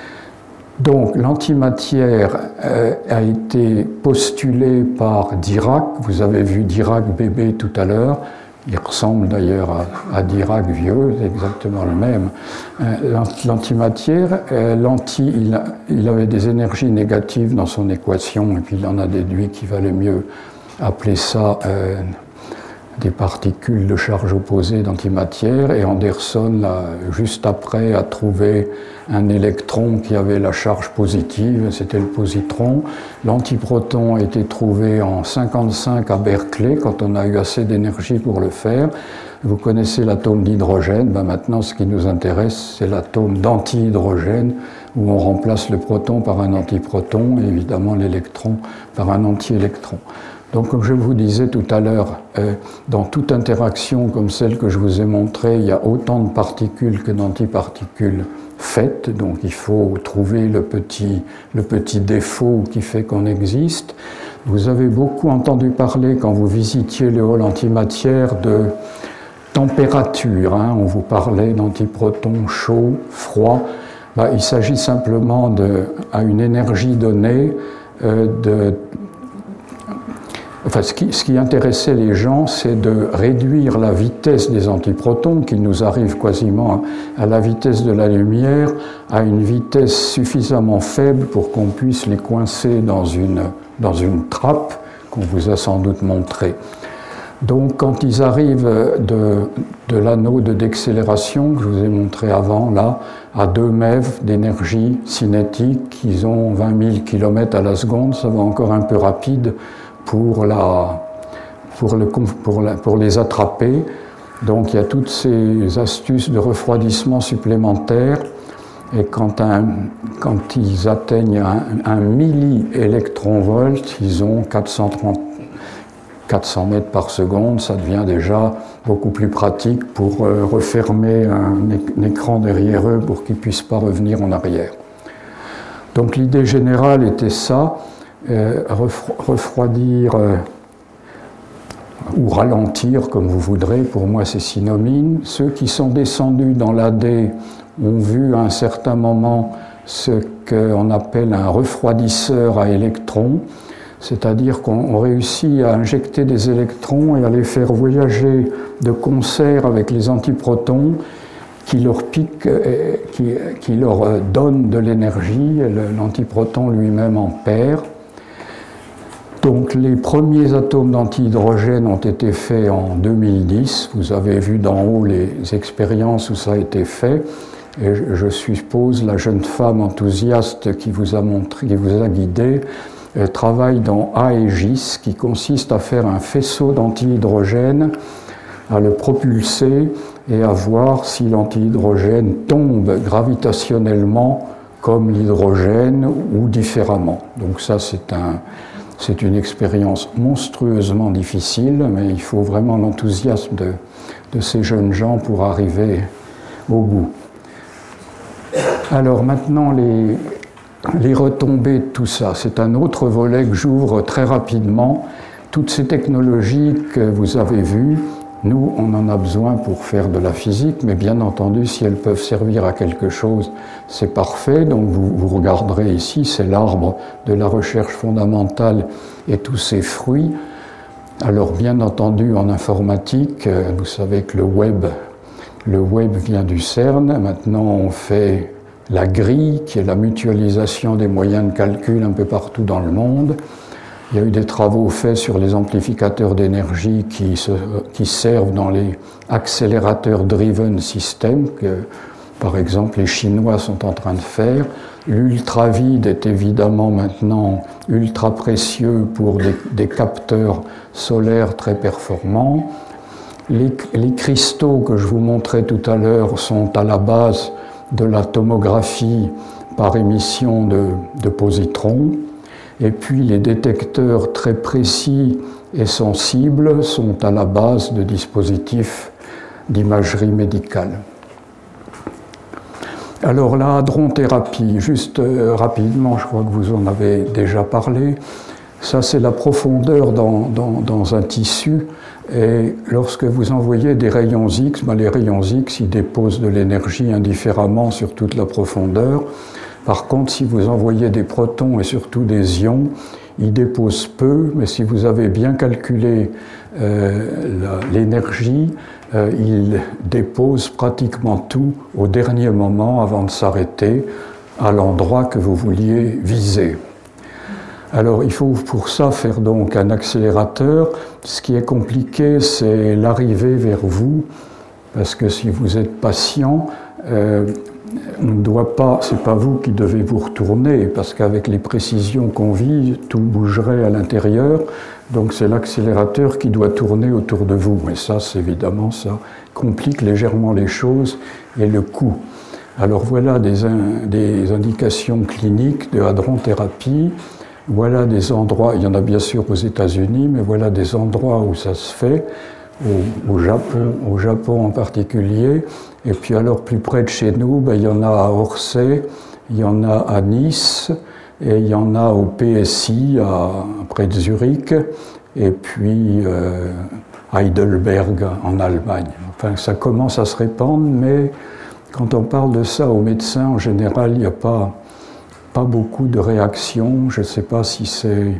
Donc l'antimatière euh, a été postulée par Dirac. Vous avez vu Dirac bébé tout à l'heure. Il ressemble d'ailleurs à, à Dirac vieux, c'est exactement le même. Euh, L'antimatière, euh, l'anti, il, il avait des énergies négatives dans son équation, et puis il en a déduit qu'il valait mieux appeler ça euh, des particules de charge opposée d'antimatière, et Anderson, là, juste après, a trouvé un électron qui avait la charge positive, c'était le positron. L'antiproton a été trouvé en cinquante-cinq à Berkeley, quand on a eu assez d'énergie pour le faire. Vous connaissez l'atome d'hydrogène, ben maintenant ce qui nous intéresse, c'est l'atome d'antihydrogène, où on remplace le proton par un antiproton, et évidemment l'électron par un antiélectron. Donc, comme je vous disais tout à l'heure, euh, dans toute interaction comme celle que je vous ai montrée, il y a autant de particules que d'antiparticules faites. Donc, il faut trouver le petit, le petit défaut qui fait qu'on existe. Vous avez beaucoup entendu parler, quand vous visitiez le hall antimatière, de température. Hein. On vous parlait d'antiprotons chauds, froids. Ben, il s'agit simplement, de, à une énergie donnée, euh, de Enfin, ce qui, ce qui intéressait les gens, c'est de réduire la vitesse des antiprotons, qui nous arrivent quasiment à la vitesse de la lumière, à une vitesse suffisamment faible pour qu'on puisse les coincer dans une, dans une trappe qu'on vous a sans doute montrée. Donc, quand ils arrivent de, de l'anneau de décélération que je vous ai montré avant, là, à deux MeV d'énergie cinétique, ils ont vingt mille kilomètres à la seconde, ça va encore un peu rapide pour, la, pour, le, pour, la, pour les attraper. Donc il y a toutes ces astuces de refroidissement supplémentaires, et quand, un, quand ils atteignent un, un milliélectronvolt, ils ont quatre cent trente, quatre cents mètres par seconde, ça devient déjà beaucoup plus pratique pour euh, refermer un, un écran derrière eux pour qu'ils ne puissent pas revenir en arrière. Donc l'idée générale était ça. Euh, refroidir euh, ou ralentir, comme vous voudrez, pour moi c'est synonyme. Ceux qui sont descendus dans l'A D ont vu à un certain moment ce qu'on appelle un refroidisseur à électrons, c'est-à-dire qu'on réussit à injecter des électrons et à les faire voyager de concert avec les antiprotons qui leur piquent, qui, qui leur donnent de l'énergie, l'antiproton lui-même en perd. Donc les premiers atomes d'antihydrogène ont été faits en deux mille dix. Vous avez vu d'en haut les expériences où ça a été fait. Et je suppose la jeune femme enthousiaste qui vous a montré, qui vous a guidé, travaille dans AEGIS, qui consiste à faire un faisceau d'antihydrogène, à le propulser et à voir si l'antihydrogène tombe gravitationnellement comme l'hydrogène ou différemment. Donc ça, c'est un... C'est une expérience monstrueusement difficile, mais il faut vraiment l'enthousiasme de, de ces jeunes gens pour arriver au bout. Alors maintenant, les, les retombées de tout ça, c'est un autre volet que j'ouvre très rapidement. Toutes ces technologies que vous avez vues, nous, on en a besoin pour faire de la physique, mais bien entendu, si elles peuvent servir à quelque chose, c'est parfait. Donc vous, vous regarderez ici, c'est l'arbre de la recherche fondamentale et tous ses fruits. Alors bien entendu, en informatique, vous savez que le web, le web vient du CERN. Maintenant, on fait la grille, qui est la mutualisation des moyens de calcul un peu partout dans le monde. Il y a eu des travaux faits sur les amplificateurs d'énergie qui, se, qui servent dans les accélérateurs driven systems, que par exemple les Chinois sont en train de faire. L'ultravide est évidemment maintenant ultra précieux pour des, des capteurs solaires très performants. Les, les cristaux que je vous montrais tout à l'heure sont à la base de la tomographie par émission de, de positrons. Et puis les détecteurs très précis et sensibles sont à la base de dispositifs d'imagerie médicale. Alors la hadronthérapie, juste euh, rapidement, je crois que vous en avez déjà parlé, ça c'est la profondeur dans, dans, dans un tissu, et lorsque vous envoyez des rayons X, ben les rayons X ils déposent de l'énergie indifféremment sur toute la profondeur. Par contre, si vous envoyez des protons et surtout des ions, ils déposent peu, mais si vous avez bien calculé euh, l'énergie, euh, ils déposent pratiquement tout au dernier moment avant de s'arrêter à l'endroit que vous vouliez viser. Alors il faut pour ça faire donc un accélérateur. Ce qui est compliqué, c'est l'arrivée vers vous, parce que si vous êtes patient, euh, on ne doit pas, c'est pas vous qui devez vous retourner, parce qu'avec les précisions qu'on vit, tout bougerait à l'intérieur, donc c'est l'accélérateur qui doit tourner autour de vous. Mais ça, c'est évidemment, ça complique légèrement les choses et le coût. Alors voilà des, in, des indications cliniques de hadronthérapie. Voilà des endroits, il y en a bien sûr aux États-Unis, mais voilà des endroits où ça se fait, au, au Japon, au Japon en particulier. Et puis alors plus près de chez nous, ben, il y en a à Orsay, il y en a à Nice, et il y en a au P S I, à, près de Zurich, et puis euh, Heidelberg en Allemagne. Enfin, ça commence à se répandre, mais quand on parle de ça aux médecins, en général, il n'y a pas... pas beaucoup de réactions. Je ne sais pas si c'est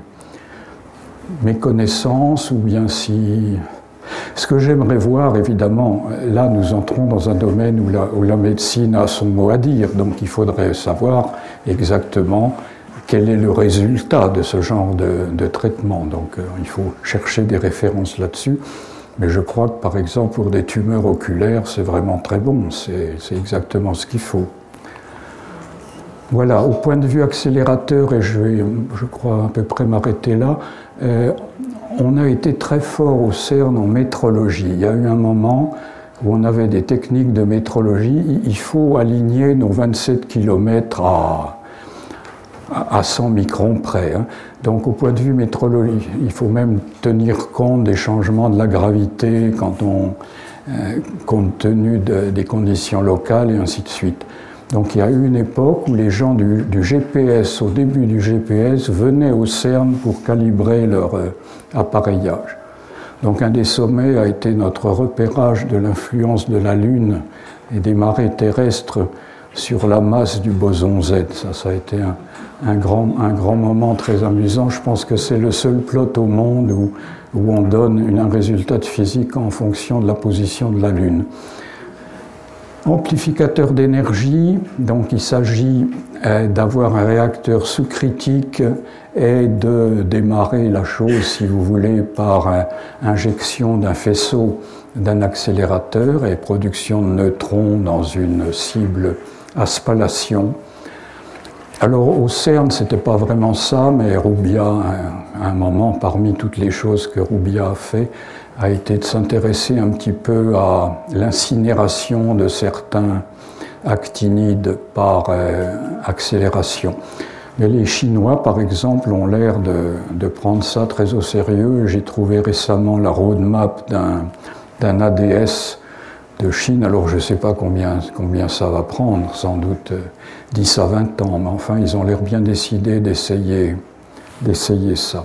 méconnaissance ou bien si... Ce que j'aimerais voir, évidemment, là nous entrons dans un domaine où la, où la médecine a son mot à dire, donc il faudrait savoir exactement quel est le résultat de ce genre de, de traitement. Donc euh, il faut chercher des références là-dessus. Mais je crois que par exemple pour des tumeurs oculaires, c'est vraiment très bon, c'est, c'est exactement ce qu'il faut. Voilà, au point de vue accélérateur, et je vais, je crois, à peu près m'arrêter là, euh, on a été très fort au CERN en métrologie. Il y a eu un moment où on avait des techniques de métrologie. Il faut aligner nos vingt-sept kilomètres à, à cent microns près. Hein. Donc, au point de vue métrologie, il faut même tenir compte des changements de la gravité quand on, euh, compte tenu de, des conditions locales et ainsi de suite. Donc il y a eu une époque où les gens du, du G P S, au début du G P S, venaient au CERN pour calibrer leur euh, appareillage. Donc un des sommets a été notre repérage de l'influence de la Lune et des marées terrestres sur la masse du boson Z. Ça, ça a été un, un, grand, un grand moment très amusant. Je pense que c'est le seul plot au monde où, où on donne une, un résultat de physique en fonction de la position de la Lune. Amplificateur d'énergie, donc il s'agit euh, d'avoir un réacteur sous-critique et de démarrer la chose, si vous voulez, par euh, injection d'un faisceau d'un accélérateur et production de neutrons dans une cible à spallation. Alors au CERN, c'était pas vraiment ça, mais Roubiat, à un moment, parmi toutes les choses que Roubiat a fait, a été de s'intéresser un petit peu à l'incinération de certains actinides par euh, accélération. Mais les Chinois, par exemple, ont l'air de, de prendre ça très au sérieux. J'ai trouvé récemment la roadmap d'un, d'un A D S de Chine. Alors je ne sais pas combien, combien ça va prendre, sans doute dix à vingt ans, mais enfin ils ont l'air bien décidés d'essayer, d'essayer ça.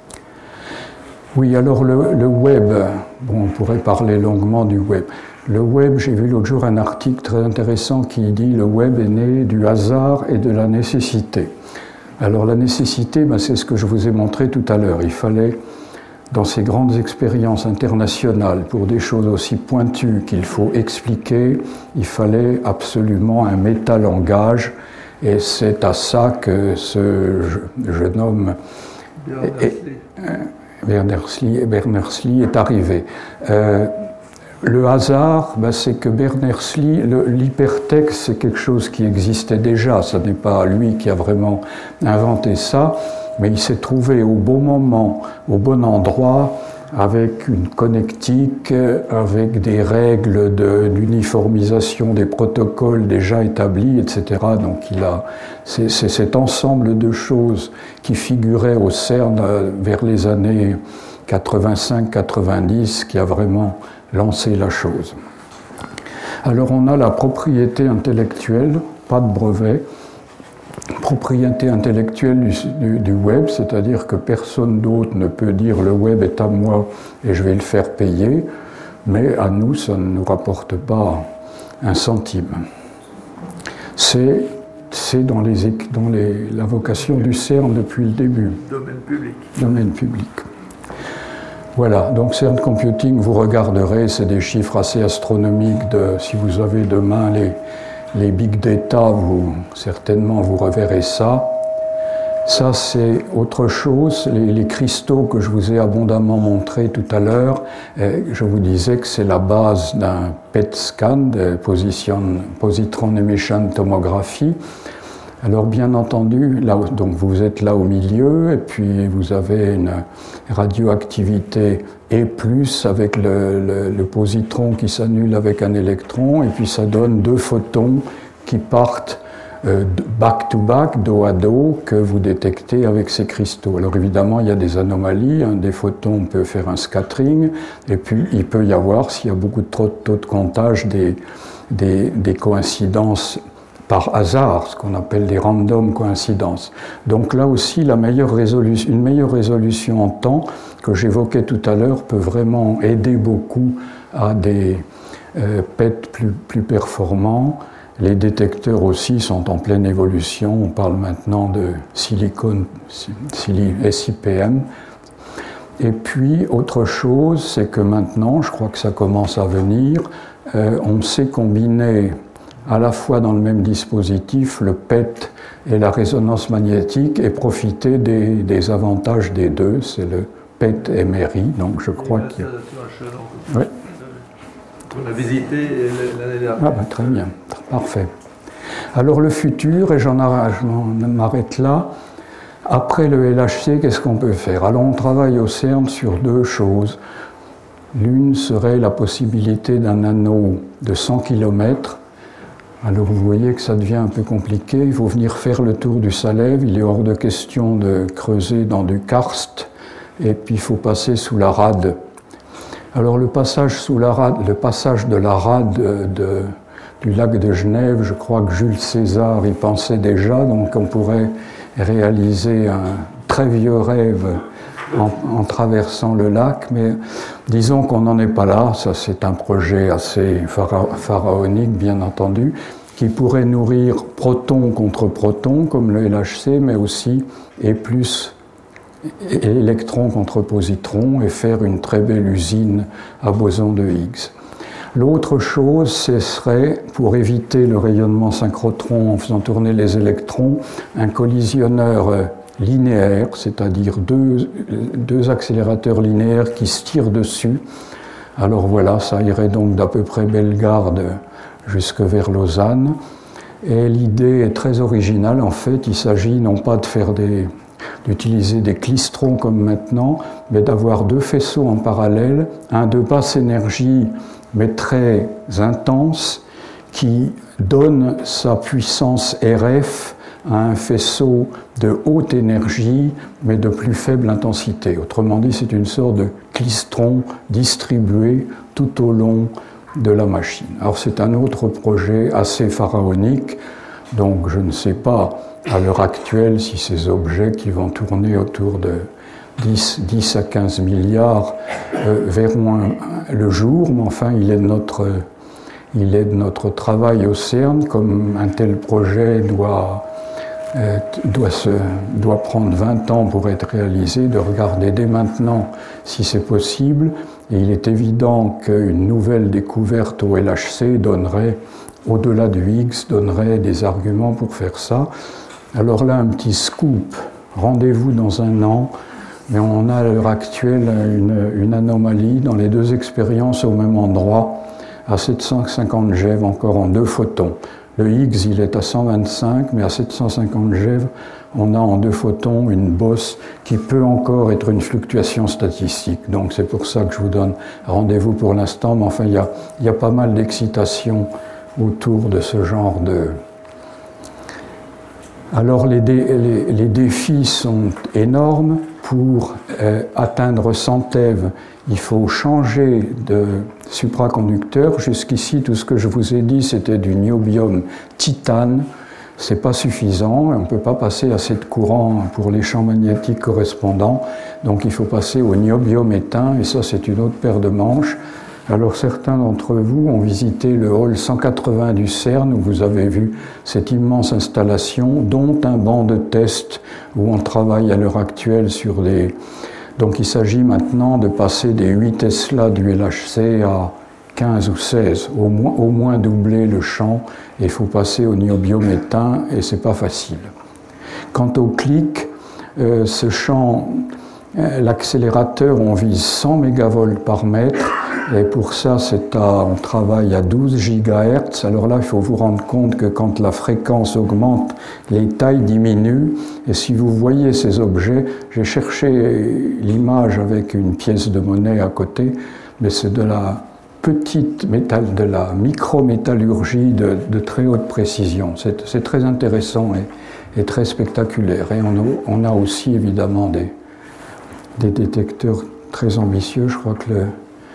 Oui, alors le, le web, bon, on pourrait parler longuement du web. Le web, j'ai vu l'autre jour un article très intéressant qui dit « Le web est né du hasard et de la nécessité ». Alors la nécessité, ben, c'est ce que je vous ai montré tout à l'heure. Il fallait, dans ces grandes expériences internationales, pour des choses aussi pointues qu'il faut expliquer, il fallait absolument un métalangage, et c'est à ça que ce jeune homme... Est, Berners-Lee, Berners-Lee est arrivé. Euh, le hasard, ben, c'est que Berners-Lee, l'hypertexte, c'est quelque chose qui existait déjà. Ce n'est pas lui qui a vraiment inventé ça, mais il s'est trouvé au bon moment, au bon endroit, avec une connectique, avec des règles de, d'uniformisation des protocoles déjà établis, et cetera. Donc il a, c'est, c'est cet ensemble de choses qui figuraient au CERN vers les années quatre-vingt-cinq quatre-vingt-dix qui a vraiment lancé la chose. Alors on a la propriété intellectuelle, pas de brevet, propriété intellectuelle du, du, du web, c'est-à-dire que personne d'autre ne peut dire le web est à moi et je vais le faire payer, mais à nous ça ne nous rapporte pas un centime. C'est, c'est dans, les, dans les, la vocation du CERN depuis le début. Domaine public. Domaine public. Voilà, donc CERN Computing, vous regarderez, c'est des chiffres assez astronomiques. De, si vous avez demain les, les big data, vous, certainement vous reverrez ça. Ça, c'est autre chose. Les, les cristaux que je vous ai abondamment montrés tout à l'heure, eh, je vous disais que c'est la base d'un P E T scan, de position, Positron Emission Tomography. Alors bien entendu, là, donc vous êtes là au milieu et puis vous avez une radioactivité E plus avec le, le, le positron qui s'annule avec un électron et puis ça donne deux photons qui partent euh, back to back, dos à dos, que vous détectez avec ces cristaux. Alors évidemment, il y a des anomalies, un des photons peut faire un scattering et puis il peut y avoir, s'il y a beaucoup de taux de comptage, des, des, des coïncidences par hasard, ce qu'on appelle des random coïncidences. Donc là aussi, la meilleure résolution, une meilleure résolution en temps que j'évoquais tout à l'heure peut vraiment aider beaucoup à des euh, P E T plus, plus performants. Les détecteurs aussi sont en pleine évolution. On parle maintenant de silicone, S I P M. Et puis, autre chose, c'est que maintenant, je crois que ça commence à venir, euh, on sait combiner à la fois dans le même dispositif le P E T et la résonance magnétique et profiter des, des avantages des deux, c'est le P E T M R I, donc je crois qu'il y a... Oui. On a visité l'année dernière. Ah ben, très bien, parfait. Alors le futur, et j'en m'arrête là, après le L H C, qu'est-ce qu'on peut faire? Alors on travaille au CERN sur deux choses. L'une serait la possibilité d'un anneau de cent kilomètres. Alors vous voyez que ça devient un peu compliqué, il faut venir faire le tour du Salève, il est hors de question de creuser dans du karst, et puis il faut passer sous la rade. Alors le passage sous la rade, le passage de la rade de, du lac de Genève, je crois que Jules César y pensait déjà, donc on pourrait réaliser un très vieux rêve en, en traversant le lac, mais disons qu'on n'en est pas là, ça c'est un projet assez phara- pharaonique bien entendu, qui pourrait nourrir proton contre proton comme le L H C, mais aussi et plus électron contre positron et faire une très belle usine à boson de Higgs. L'autre chose, ce serait, pour éviter le rayonnement synchrotron en faisant tourner les électrons, un collisionneur linéaire, c'est-à-dire deux, deux accélérateurs linéaires qui se tirent dessus. Alors voilà, ça irait donc d'à peu près Bellegarde jusque vers Lausanne. Et l'idée est très originale, en fait, il s'agit non pas de faire des, d'utiliser des clistrons comme maintenant, mais d'avoir deux faisceaux en parallèle, un de basse énergie mais très intense, qui donne sa puissance R F à un faisceau de haute énergie, mais de plus faible intensité. Autrement dit, c'est une sorte de clistron distribué tout au long de la machine. Alors c'est un autre projet assez pharaonique, donc je ne sais pas à l'heure actuelle si ces objets qui vont tourner autour de dix à quinze milliards euh, verront un, le jour, mais enfin il est de notre, il est de notre travail au CERN, comme un tel projet doit Euh, doit, se, doit prendre vingt ans pour être réalisé, de regarder dès maintenant si c'est possible. Et il est évident qu'une nouvelle découverte au L H C donnerait, au-delà du Higgs, donnerait des arguments pour faire ça. Alors là, un petit scoop, rendez-vous dans un an, mais on a à l'heure actuelle une, une anomalie dans les deux expériences au même endroit, à sept cent cinquante GeV encore en deux photons. Le Higgs, il est à cent vingt-cinq, mais à sept cent cinquante GeV, on a en deux photons une bosse qui peut encore être une fluctuation statistique. Donc c'est pour ça que je vous donne rendez-vous pour l'instant, mais enfin il y a, il y a pas mal d'excitation autour de ce genre de... Alors les, dé, les, les défis sont énormes. Pour euh, atteindre cent TeV, il faut changer de supraconducteur. Jusqu'ici, tout ce que je vous ai dit, c'était du niobium titane. Ce n'est pas suffisant, on ne peut pas passer assez de courant pour les champs magnétiques correspondants. Donc il faut passer au niobium éteint, et ça c'est une autre paire de manches. Alors certains d'entre vous ont visité le hall cent quatre-vingts du CERN, où vous avez vu cette immense installation, dont un banc de test où on travaille à l'heure actuelle sur les... Donc il s'agit maintenant de passer des huit Tesla du L H C à quinze ou seize, au moins, au moins doubler le champ, et il faut passer au niobium éteint, et c'est pas facile. Quant au clic, euh, ce champ, euh, l'accélérateur, on vise cent mégavolts par mètre, et pour ça, c'est à, on travaille à douze gigahertz. Alors là, il faut vous rendre compte que quand la fréquence augmente, les tailles diminuent. Et si vous voyez ces objets, j'ai cherché l'image avec une pièce de monnaie à côté, mais c'est de la petite métal, de la micrométallurgie de, de très haute précision. C'est, c'est très intéressant et, et très spectaculaire. Et on a, on a aussi évidemment des, des détecteurs très ambitieux. Je crois que le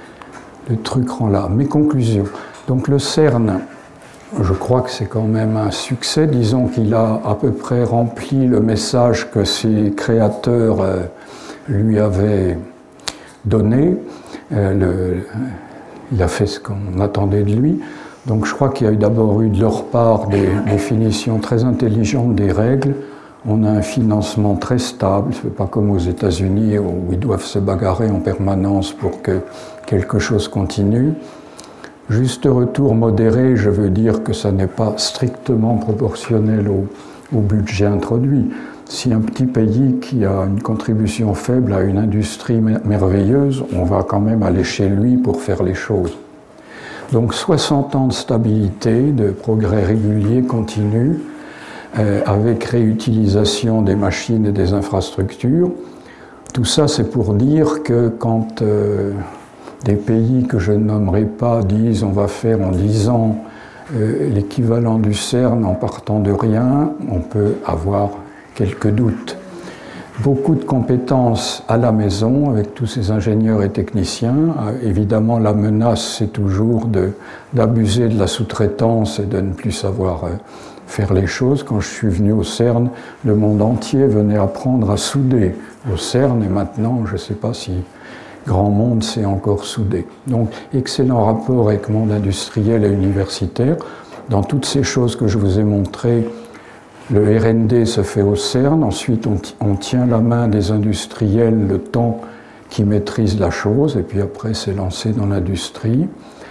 Le truc rend là. Mes conclusions. Donc le CERN, je crois que c'est quand même un succès. Disons qu'il a à peu près rempli le message que ses créateurs euh, lui avaient donné. Euh, le, il a fait ce qu'on attendait de lui. Donc je crois qu'il y a eu d'abord eu de leur part des définitions très intelligentes des règles. On a un financement très stable, ce n'est pas comme aux États-Unis où ils doivent se bagarrer en permanence pour que quelque chose continue. Juste retour modéré, je veux dire que ça n'est pas strictement proportionnel au, au budget introduit. Si un petit pays qui a une contribution faible à une industrie merveilleuse, on va quand même aller chez lui pour faire les choses. Donc soixante ans de stabilité, de progrès réguliers, continus, Euh, avec réutilisation des machines et des infrastructures. Tout ça, c'est pour dire que quand euh, des pays que je ne nommerai pas disent on va faire en dix ans euh, l'équivalent du CERN en partant de rien, on peut avoir quelques doutes. Beaucoup de compétences à la maison avec tous ces ingénieurs et techniciens. Euh, évidemment, la menace, c'est toujours de, d'abuser de la sous-traitance et de ne plus savoir euh, faire les choses. Quand je suis venu au CERN, le monde entier venait apprendre à souder au CERN, et maintenant, je ne sais pas si grand monde sait encore souder. Donc, excellent rapport avec le monde industriel et universitaire. Dans toutes ces choses que je vous ai montrées, le R and D se fait au CERN, ensuite on, on tient la main des industriels le temps qu'ils maîtrisent la chose, et puis après c'est lancé dans l'industrie.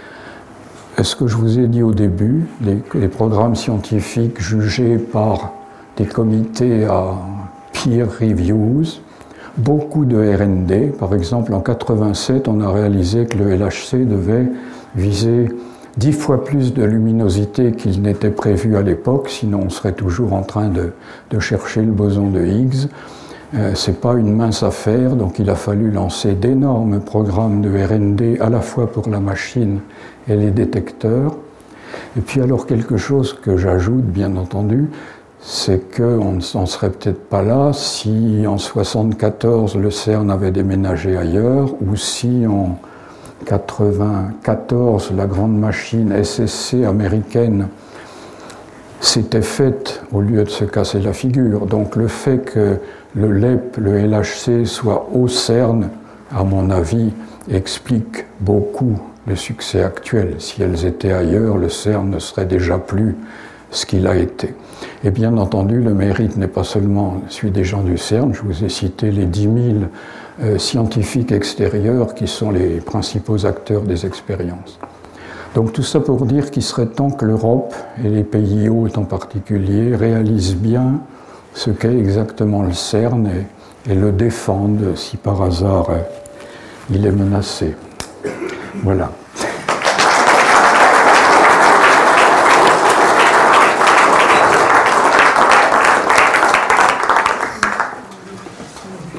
Ce que je vous ai dit au début, les, les programmes scientifiques jugés par des comités à peer reviews, beaucoup de R and D. Par exemple, en quatre-vingt-sept, on a réalisé que le L H C devait viser dix fois plus de luminosité qu'il n'était prévu à l'époque, sinon on serait toujours en train de, de chercher le boson de Higgs. Euh, c'est pas une mince affaire, donc il a fallu lancer d'énormes programmes de R and D à la fois pour la machine et les détecteurs. Et puis alors quelque chose que j'ajoute, bien entendu, c'est qu'on ne serait peut-être pas là si en soixante-quatorze le CERN avait déménagé ailleurs, ou si en quatre-vingt-quatorze la grande machine S S C américaine s'était faite au lieu de se casser la figure. Donc le fait que le L E P, le L H C soit au CERN, à mon avis, explique beaucoup le succès actuel. Si elles étaient ailleurs, le CERN ne serait déjà plus ce qu'il a été. Et bien entendu, le mérite n'est pas seulement celui des gens du CERN. Je vous ai cité les dix mille euh, scientifiques extérieurs qui sont les principaux acteurs des expériences. Donc tout ça pour dire qu'il serait temps que l'Europe, et les pays hôtes en particulier, réalisent bien ce qu'est exactement le CERN et, et le défendent si par hasard euh, il est menacé. Voilà.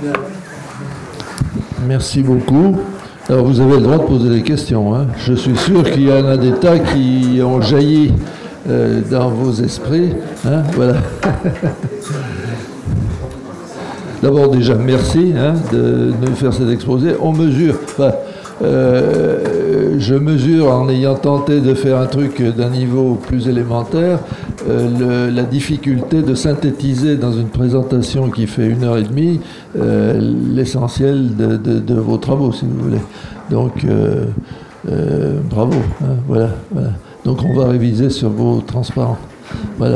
Merci beaucoup. Alors vous avez le droit de poser des questions. Hein. Je suis sûr qu'il y en a des tas qui ont jailli euh, dans vos esprits. Hein. Voilà. D'abord déjà merci hein, de nous faire cet exposé. On mesure, enfin, euh, je mesure en ayant tenté de faire un truc d'un niveau plus élémentaire, euh, le, la difficulté de synthétiser dans une présentation qui fait une heure et demie euh, l'essentiel de, de, de vos travaux, si vous voulez. Donc euh, euh, bravo. Hein, voilà, voilà. Donc on va réviser sur vos transparents. Voilà.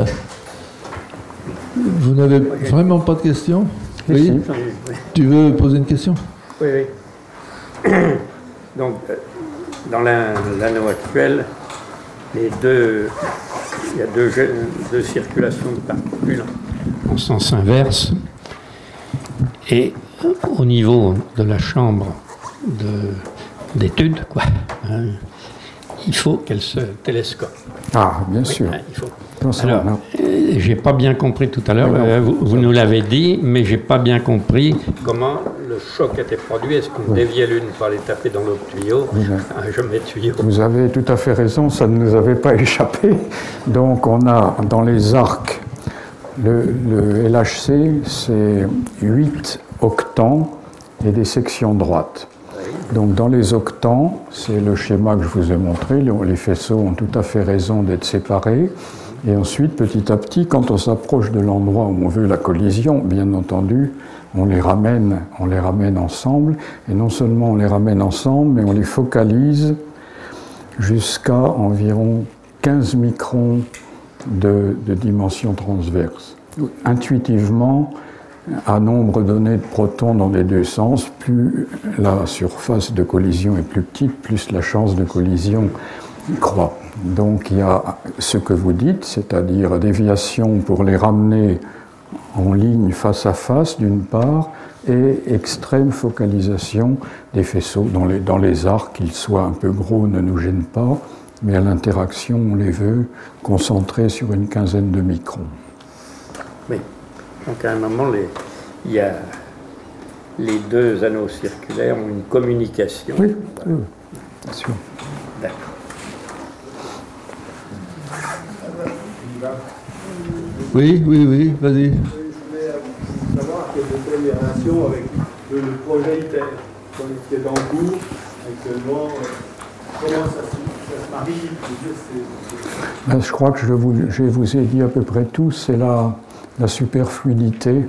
Vous n'avez vraiment pas de questions ? Oui. Oui. Tu veux poser une question ? Oui, oui. Donc, dans l'anneau actuel, les deux, il y a deux, deux circulations de particules en sens inverse. Et au niveau de la chambre d'études, quoi, hein, il faut qu'elle se télescope. Ah, bien sûr. Oui, il faut. Alors, euh, j'ai pas bien compris tout à l'heure, euh, vous, vous nous l'avez dit, mais j'ai pas bien compris comment le choc était produit. Est-ce qu'on oui. déviait l'une pour aller taper dans l'autre tuyau oui, ah, je mets tuyau. Vous avez tout à fait raison, ça ne nous avait pas échappé. Donc on a dans les arcs, le, le L H C, c'est huit octants et des sections droites. Donc dans les octants, c'est le schéma que je vous ai montré, les faisceaux ont tout à fait raison d'être séparés. Et ensuite, petit à petit, quand on s'approche de l'endroit où on veut la collision, bien entendu, on les ramène, on les ramène ensemble. Et non seulement on les ramène ensemble, mais on les focalise jusqu'à environ quinze microns de, de dimension transverse. Intuitivement, à nombre donné de protons dans les deux sens, plus la surface de collision est plus petite, plus la chance de collision croît. Donc il y a ce que vous dites, c'est-à-dire déviation pour les ramener en ligne face à face d'une part, et extrême focalisation des faisceaux dans les, dans les arcs, qu'ils soient un peu gros ne nous gêne pas, mais à l'interaction on les veut concentrés sur une quinzaine de microns. Oui, donc à un moment les, il y a les deux anneaux circulaires ont une communication. Oui, oui, bien sûr. D'accord. Oui, oui, oui, vas-y. Je voulais savoir quelle était les relations avec le, le projet ITER qui est en cours actuellement. Comment ça, ça se marie? Ben, je crois que je vous, je vous ai dit à peu près tout. C'est la, la superfluidité,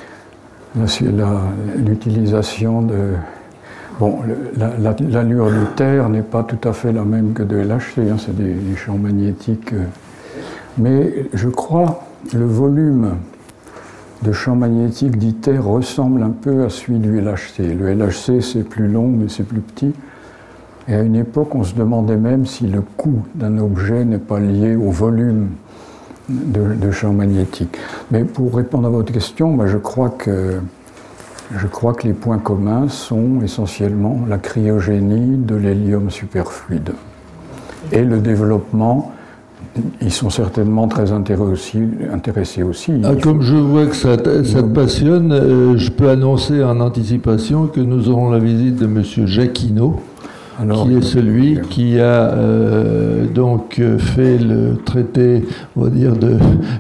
l'utilisation de... Bon, l'allure du terre n'est pas tout à fait la même que de L H C, hein, c'est des, des champs magnétiques. Euh, mais je crois le volume de champ magnétique d'ITER ressemble un peu à celui du L H C. Le L H C, c'est plus long, mais c'est plus petit. Et à une époque, on se demandait même si le coût d'un objet n'est pas lié au volume de, de champ magnétique. Mais pour répondre à votre question, ben je crois que Je crois que les points communs sont essentiellement la cryogénie de l'hélium superfluide et le développement. Ils sont certainement très intéressés aussi. Intéressés aussi. Ah, comme je vois que ça, ça te passionne, euh, je peux annoncer en anticipation que nous aurons la visite de M. Jacquinot, Alors, qui est celui qui a euh, donc fait le traité, on va dire, de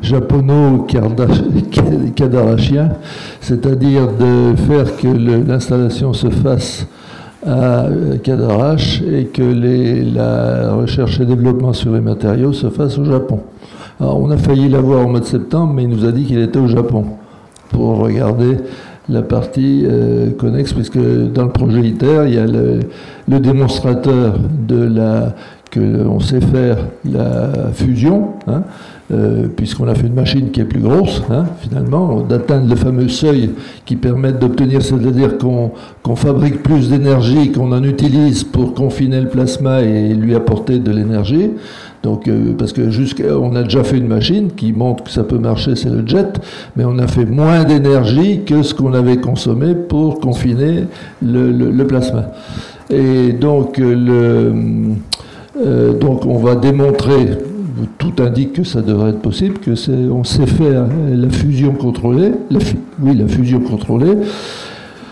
japono-kadarachien, c'est-à-dire de faire que l'installation se fasse à Cadarache et que les, la recherche et développement sur les matériaux se fasse au Japon. Alors, on a failli l'avoir au mois de septembre, mais il nous a dit qu'il était au Japon pour regarder la partie euh, connexe, puisque dans le projet ITER, il y a le, le démonstrateur de la que l'on sait faire la fusion, hein, euh, puisqu'on a fait une machine qui est plus grosse, hein, finalement, d'atteindre le fameux seuil qui permet d'obtenir, c'est-à-dire qu'on qu'on fabrique plus d'énergie qu'on en utilise pour confiner le plasma et lui apporter de l'énergie. Donc, euh, parce que jusqu'à, on a déjà fait une machine qui montre que ça peut marcher, c'est le jet, mais on a fait moins d'énergie que ce qu'on avait consommé pour confiner le, le, le plasma. Et donc, le, euh, donc, on va démontrer, tout indique que ça devrait être possible, que c'est, on sait faire la fusion contrôlée, la, oui, la fusion contrôlée.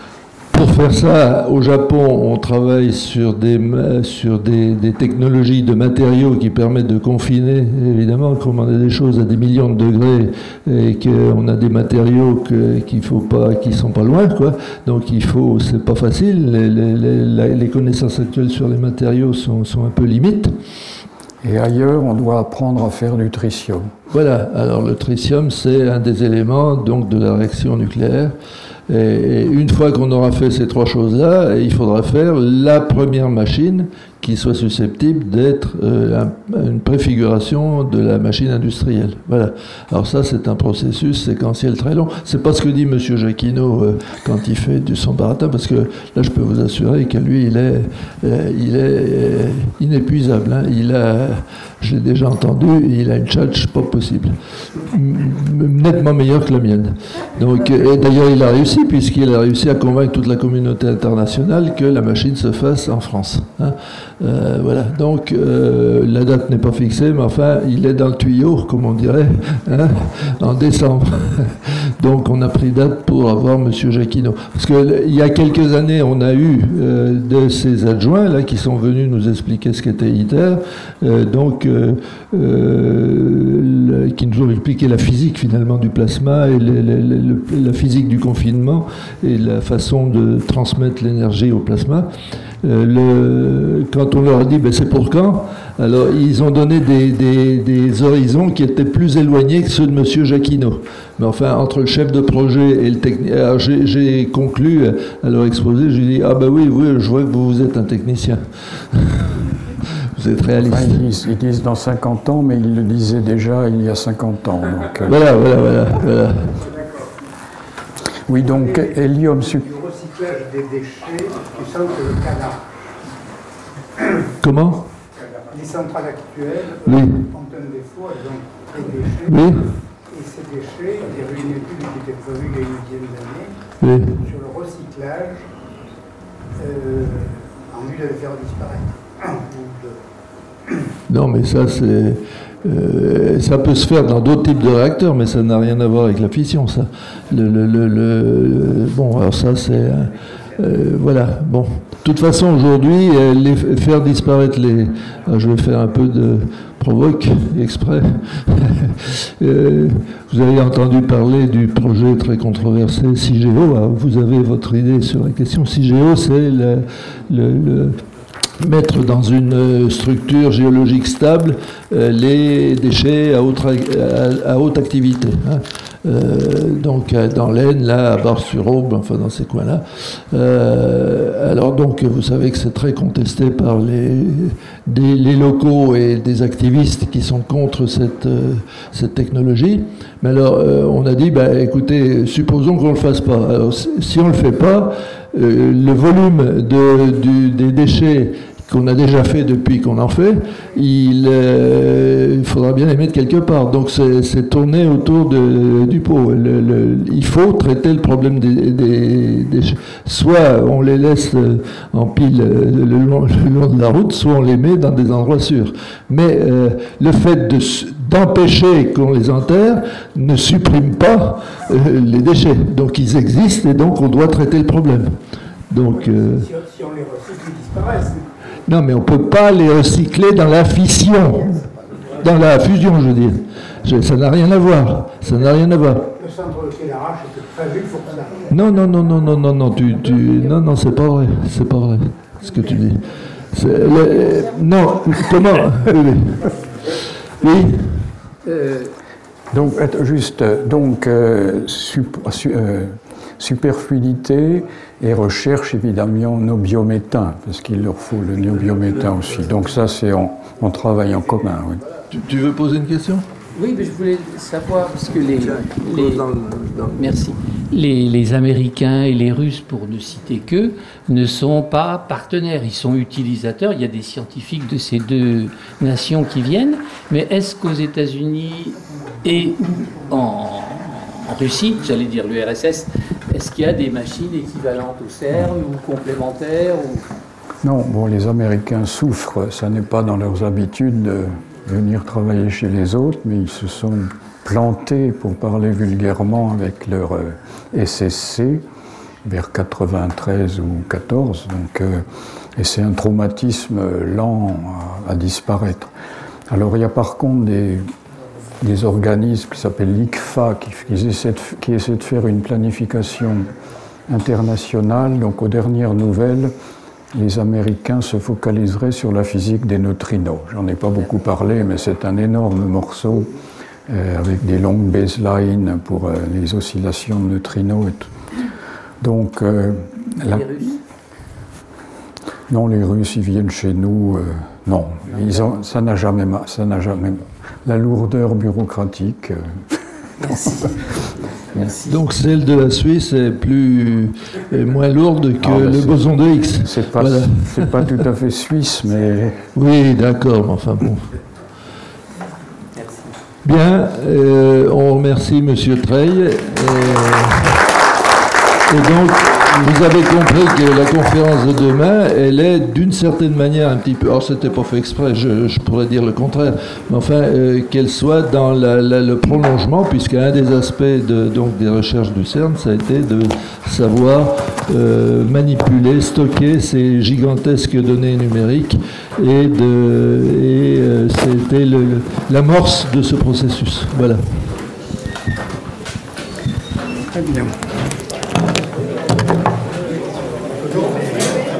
Pour faire ça, au Japon, on travaille sur des, sur des, des technologies de matériaux qui permettent de confiner. Évidemment, comme on a des choses à des millions de degrés et qu'on a des matériaux que, qu'il faut pas, qui sont pas loin, quoi. Donc il faut, c'est pas facile. Les, les, les connaissances actuelles sur les matériaux sont, sont un peu limites. Et ailleurs, on doit apprendre à faire du tritium. Voilà. Alors le tritium, c'est un des éléments donc de la réaction nucléaire. Et une fois qu'on aura fait ces trois choses-là, il faudra faire la première machine qui soit susceptible d'être euh, un, une préfiguration de la machine industrielle. Voilà. Alors ça, c'est un processus séquentiel très long. C'est pas ce que dit Monsieur Jacquinot euh, quand il fait du son baratin, parce que là, je peux vous assurer que lui, il est, euh, il est euh, inépuisable. Hein. Il a, je l'ai déjà entendu, il a une tchatche pas possible, nettement meilleure que la mienne. Donc, et d'ailleurs, il a réussi puisqu'il a réussi à convaincre toute la communauté internationale que la machine se fasse en France. Hein. Euh, voilà, donc euh, la date n'est pas fixée, mais enfin, il est dans le tuyau, comme on dirait, hein, en décembre. Donc, on a pris date pour avoir Monsieur Jacquinot. Parce qu'il y a quelques années, on a eu euh, de ces adjoints là qui sont venus nous expliquer ce qu'était ITER, euh, donc euh, euh, le, qui nous ont expliqué la physique finalement du plasma et le, le, le, la physique du confinement et la façon de transmettre l'énergie au plasma. Euh, le, quand on leur a dit ben, c'est pour quand, alors ils ont donné des, des, des horizons qui étaient plus éloignés que ceux de Monsieur Jacquinot. Mais enfin, entre le chef de projet et le technicien, j'ai, j'ai conclu à leur exposé, j'ai dit ah ben oui, oui, je vois que vous, vous êtes un technicien. Vous êtes réaliste. Enfin, ils, disent, ils disent dans cinquante ans, mais ils le disaient déjà il y a cinquante ans. Donc, euh... Voilà, voilà, voilà, voilà. Oui, donc hélium sup... Du recyclage des déchets qui sont le cadavre. Comment? Les centrales actuelles oui. ont un défaut, elles ont des déchets. Oui. Et ces déchets, il y avait une étude qui était prévue il y a une dizaine d'années oui. sur le recyclage euh, en vue de le faire disparaître. Non, mais ça, c'est, euh, ça peut se faire dans d'autres types de réacteurs, mais ça n'a rien à voir avec la fission, ça. Le, le, le, le bon, alors ça, c'est... Euh, voilà, bon. De toute façon, aujourd'hui, euh, les, faire disparaître les... Alors, je vais faire un peu de provoque, exprès. euh, vous avez entendu parler du projet très controversé CIGEO. Alors, vous avez votre idée sur la question. CIGEO, c'est le... le, le mettre dans une structure géologique stable euh, les déchets à haute, à, à haute activité. Hein. Euh, donc dans l'Aisne, là, à Bar-sur-Aube, enfin dans ces coins-là. Euh, alors donc, vous savez que c'est très contesté par les, des, les locaux et des activistes qui sont contre cette, euh, cette technologie. Mais alors, euh, on a dit, bah, écoutez, supposons qu'on ne le fasse pas. Alors, si on ne le fait pas, euh, le volume de, du, des déchets qu'on a déjà fait depuis qu'on en fait, il, euh, il faudra bien les mettre quelque part. Donc c'est, c'est tourné autour de, du pot. Le, le, il faut traiter le problème des, des, des... Soit on les laisse en pile le long, le long de la route, soit on les met dans des endroits sûrs. Mais euh, le fait de, d'empêcher qu'on les enterre ne supprime pas euh, les déchets. Donc ils existent et donc on doit traiter le problème. Donc, euh... si, si on les recycle, ils disparaissent. Non, mais on ne peut pas les recycler dans la fission. Dans la fusion, je veux dire. Je, ça n'a rien à voir. Ça n'a rien à voir. Le centre de Kélarach était prévu pour ça. Non, non, non, non, non, non, non, tu, tu, non, non, c'est pas vrai. C'est pas vrai, ce que tu dis. C'est, le, non, comment? Oui. Oui. Euh, donc, juste, donc, euh, sup, su, euh, superfluidité et recherche évidemment néobiométhane, parce qu'il leur faut le néobiométhane aussi. Donc ça, c'est on, on travaille en commun. Oui. Tu, tu veux poser une question? Oui, mais je voulais savoir, parce que les, les, merci. Les, les Américains et les Russes, pour ne citer qu'eux, ne sont pas partenaires, ils sont utilisateurs. Il y a des scientifiques de ces deux nations qui viennent, mais est-ce qu'aux États-Unis et en, en Russie, j'allais dire l'U R S S, est-ce qu'il y a des machines équivalentes au CERN ou complémentaires ou... Non, bon, les Américains souffrent, ça n'est pas dans leurs habitudes de venir travailler chez les autres, mais ils se sont plantés, pour parler vulgairement, avec leur S S C, vers quatre-vingt-treize ou quatorze, donc, euh, et c'est un traumatisme lent à, à disparaître. Alors il y a par contre des, des organismes qui s'appellent l'I C F A qui, qui, essaient de, qui essaient de faire une planification internationale. Donc aux dernières nouvelles, les Américains se focaliseraient sur la physique des neutrinos. J'en ai pas beaucoup parlé, mais c'est un énorme morceau euh, avec des longues baselines pour euh, les oscillations de neutrinos et tout. Donc, euh, la... Les Russes? Non, les Russes, ils viennent chez nous. Euh, non, ils ont, ça n'a jamais, ça n'a jamais. La lourdeur bureaucratique. Euh... Merci. Merci. Donc celle de la Suisse est plus est moins lourde que Ah, le boson de Higgs. C'est pas, Voilà. c'est pas tout à fait suisse, mais. Oui, d'accord, mais enfin bon. Merci. Bien, euh, on remercie Monsieur Treille. Et, et donc, vous avez compris que la conférence de demain, elle est d'une certaine manière un petit peu... Alors, c'était pas fait exprès, je, je pourrais dire le contraire, mais enfin, euh, qu'elle soit dans la, la, le prolongement, puisqu'un des aspects de, donc, des recherches du CERN, ça a été de savoir euh, manipuler, stocker ces gigantesques données numériques, et, de, et euh, c'était le, l'amorce de ce processus. Voilà. Très bien.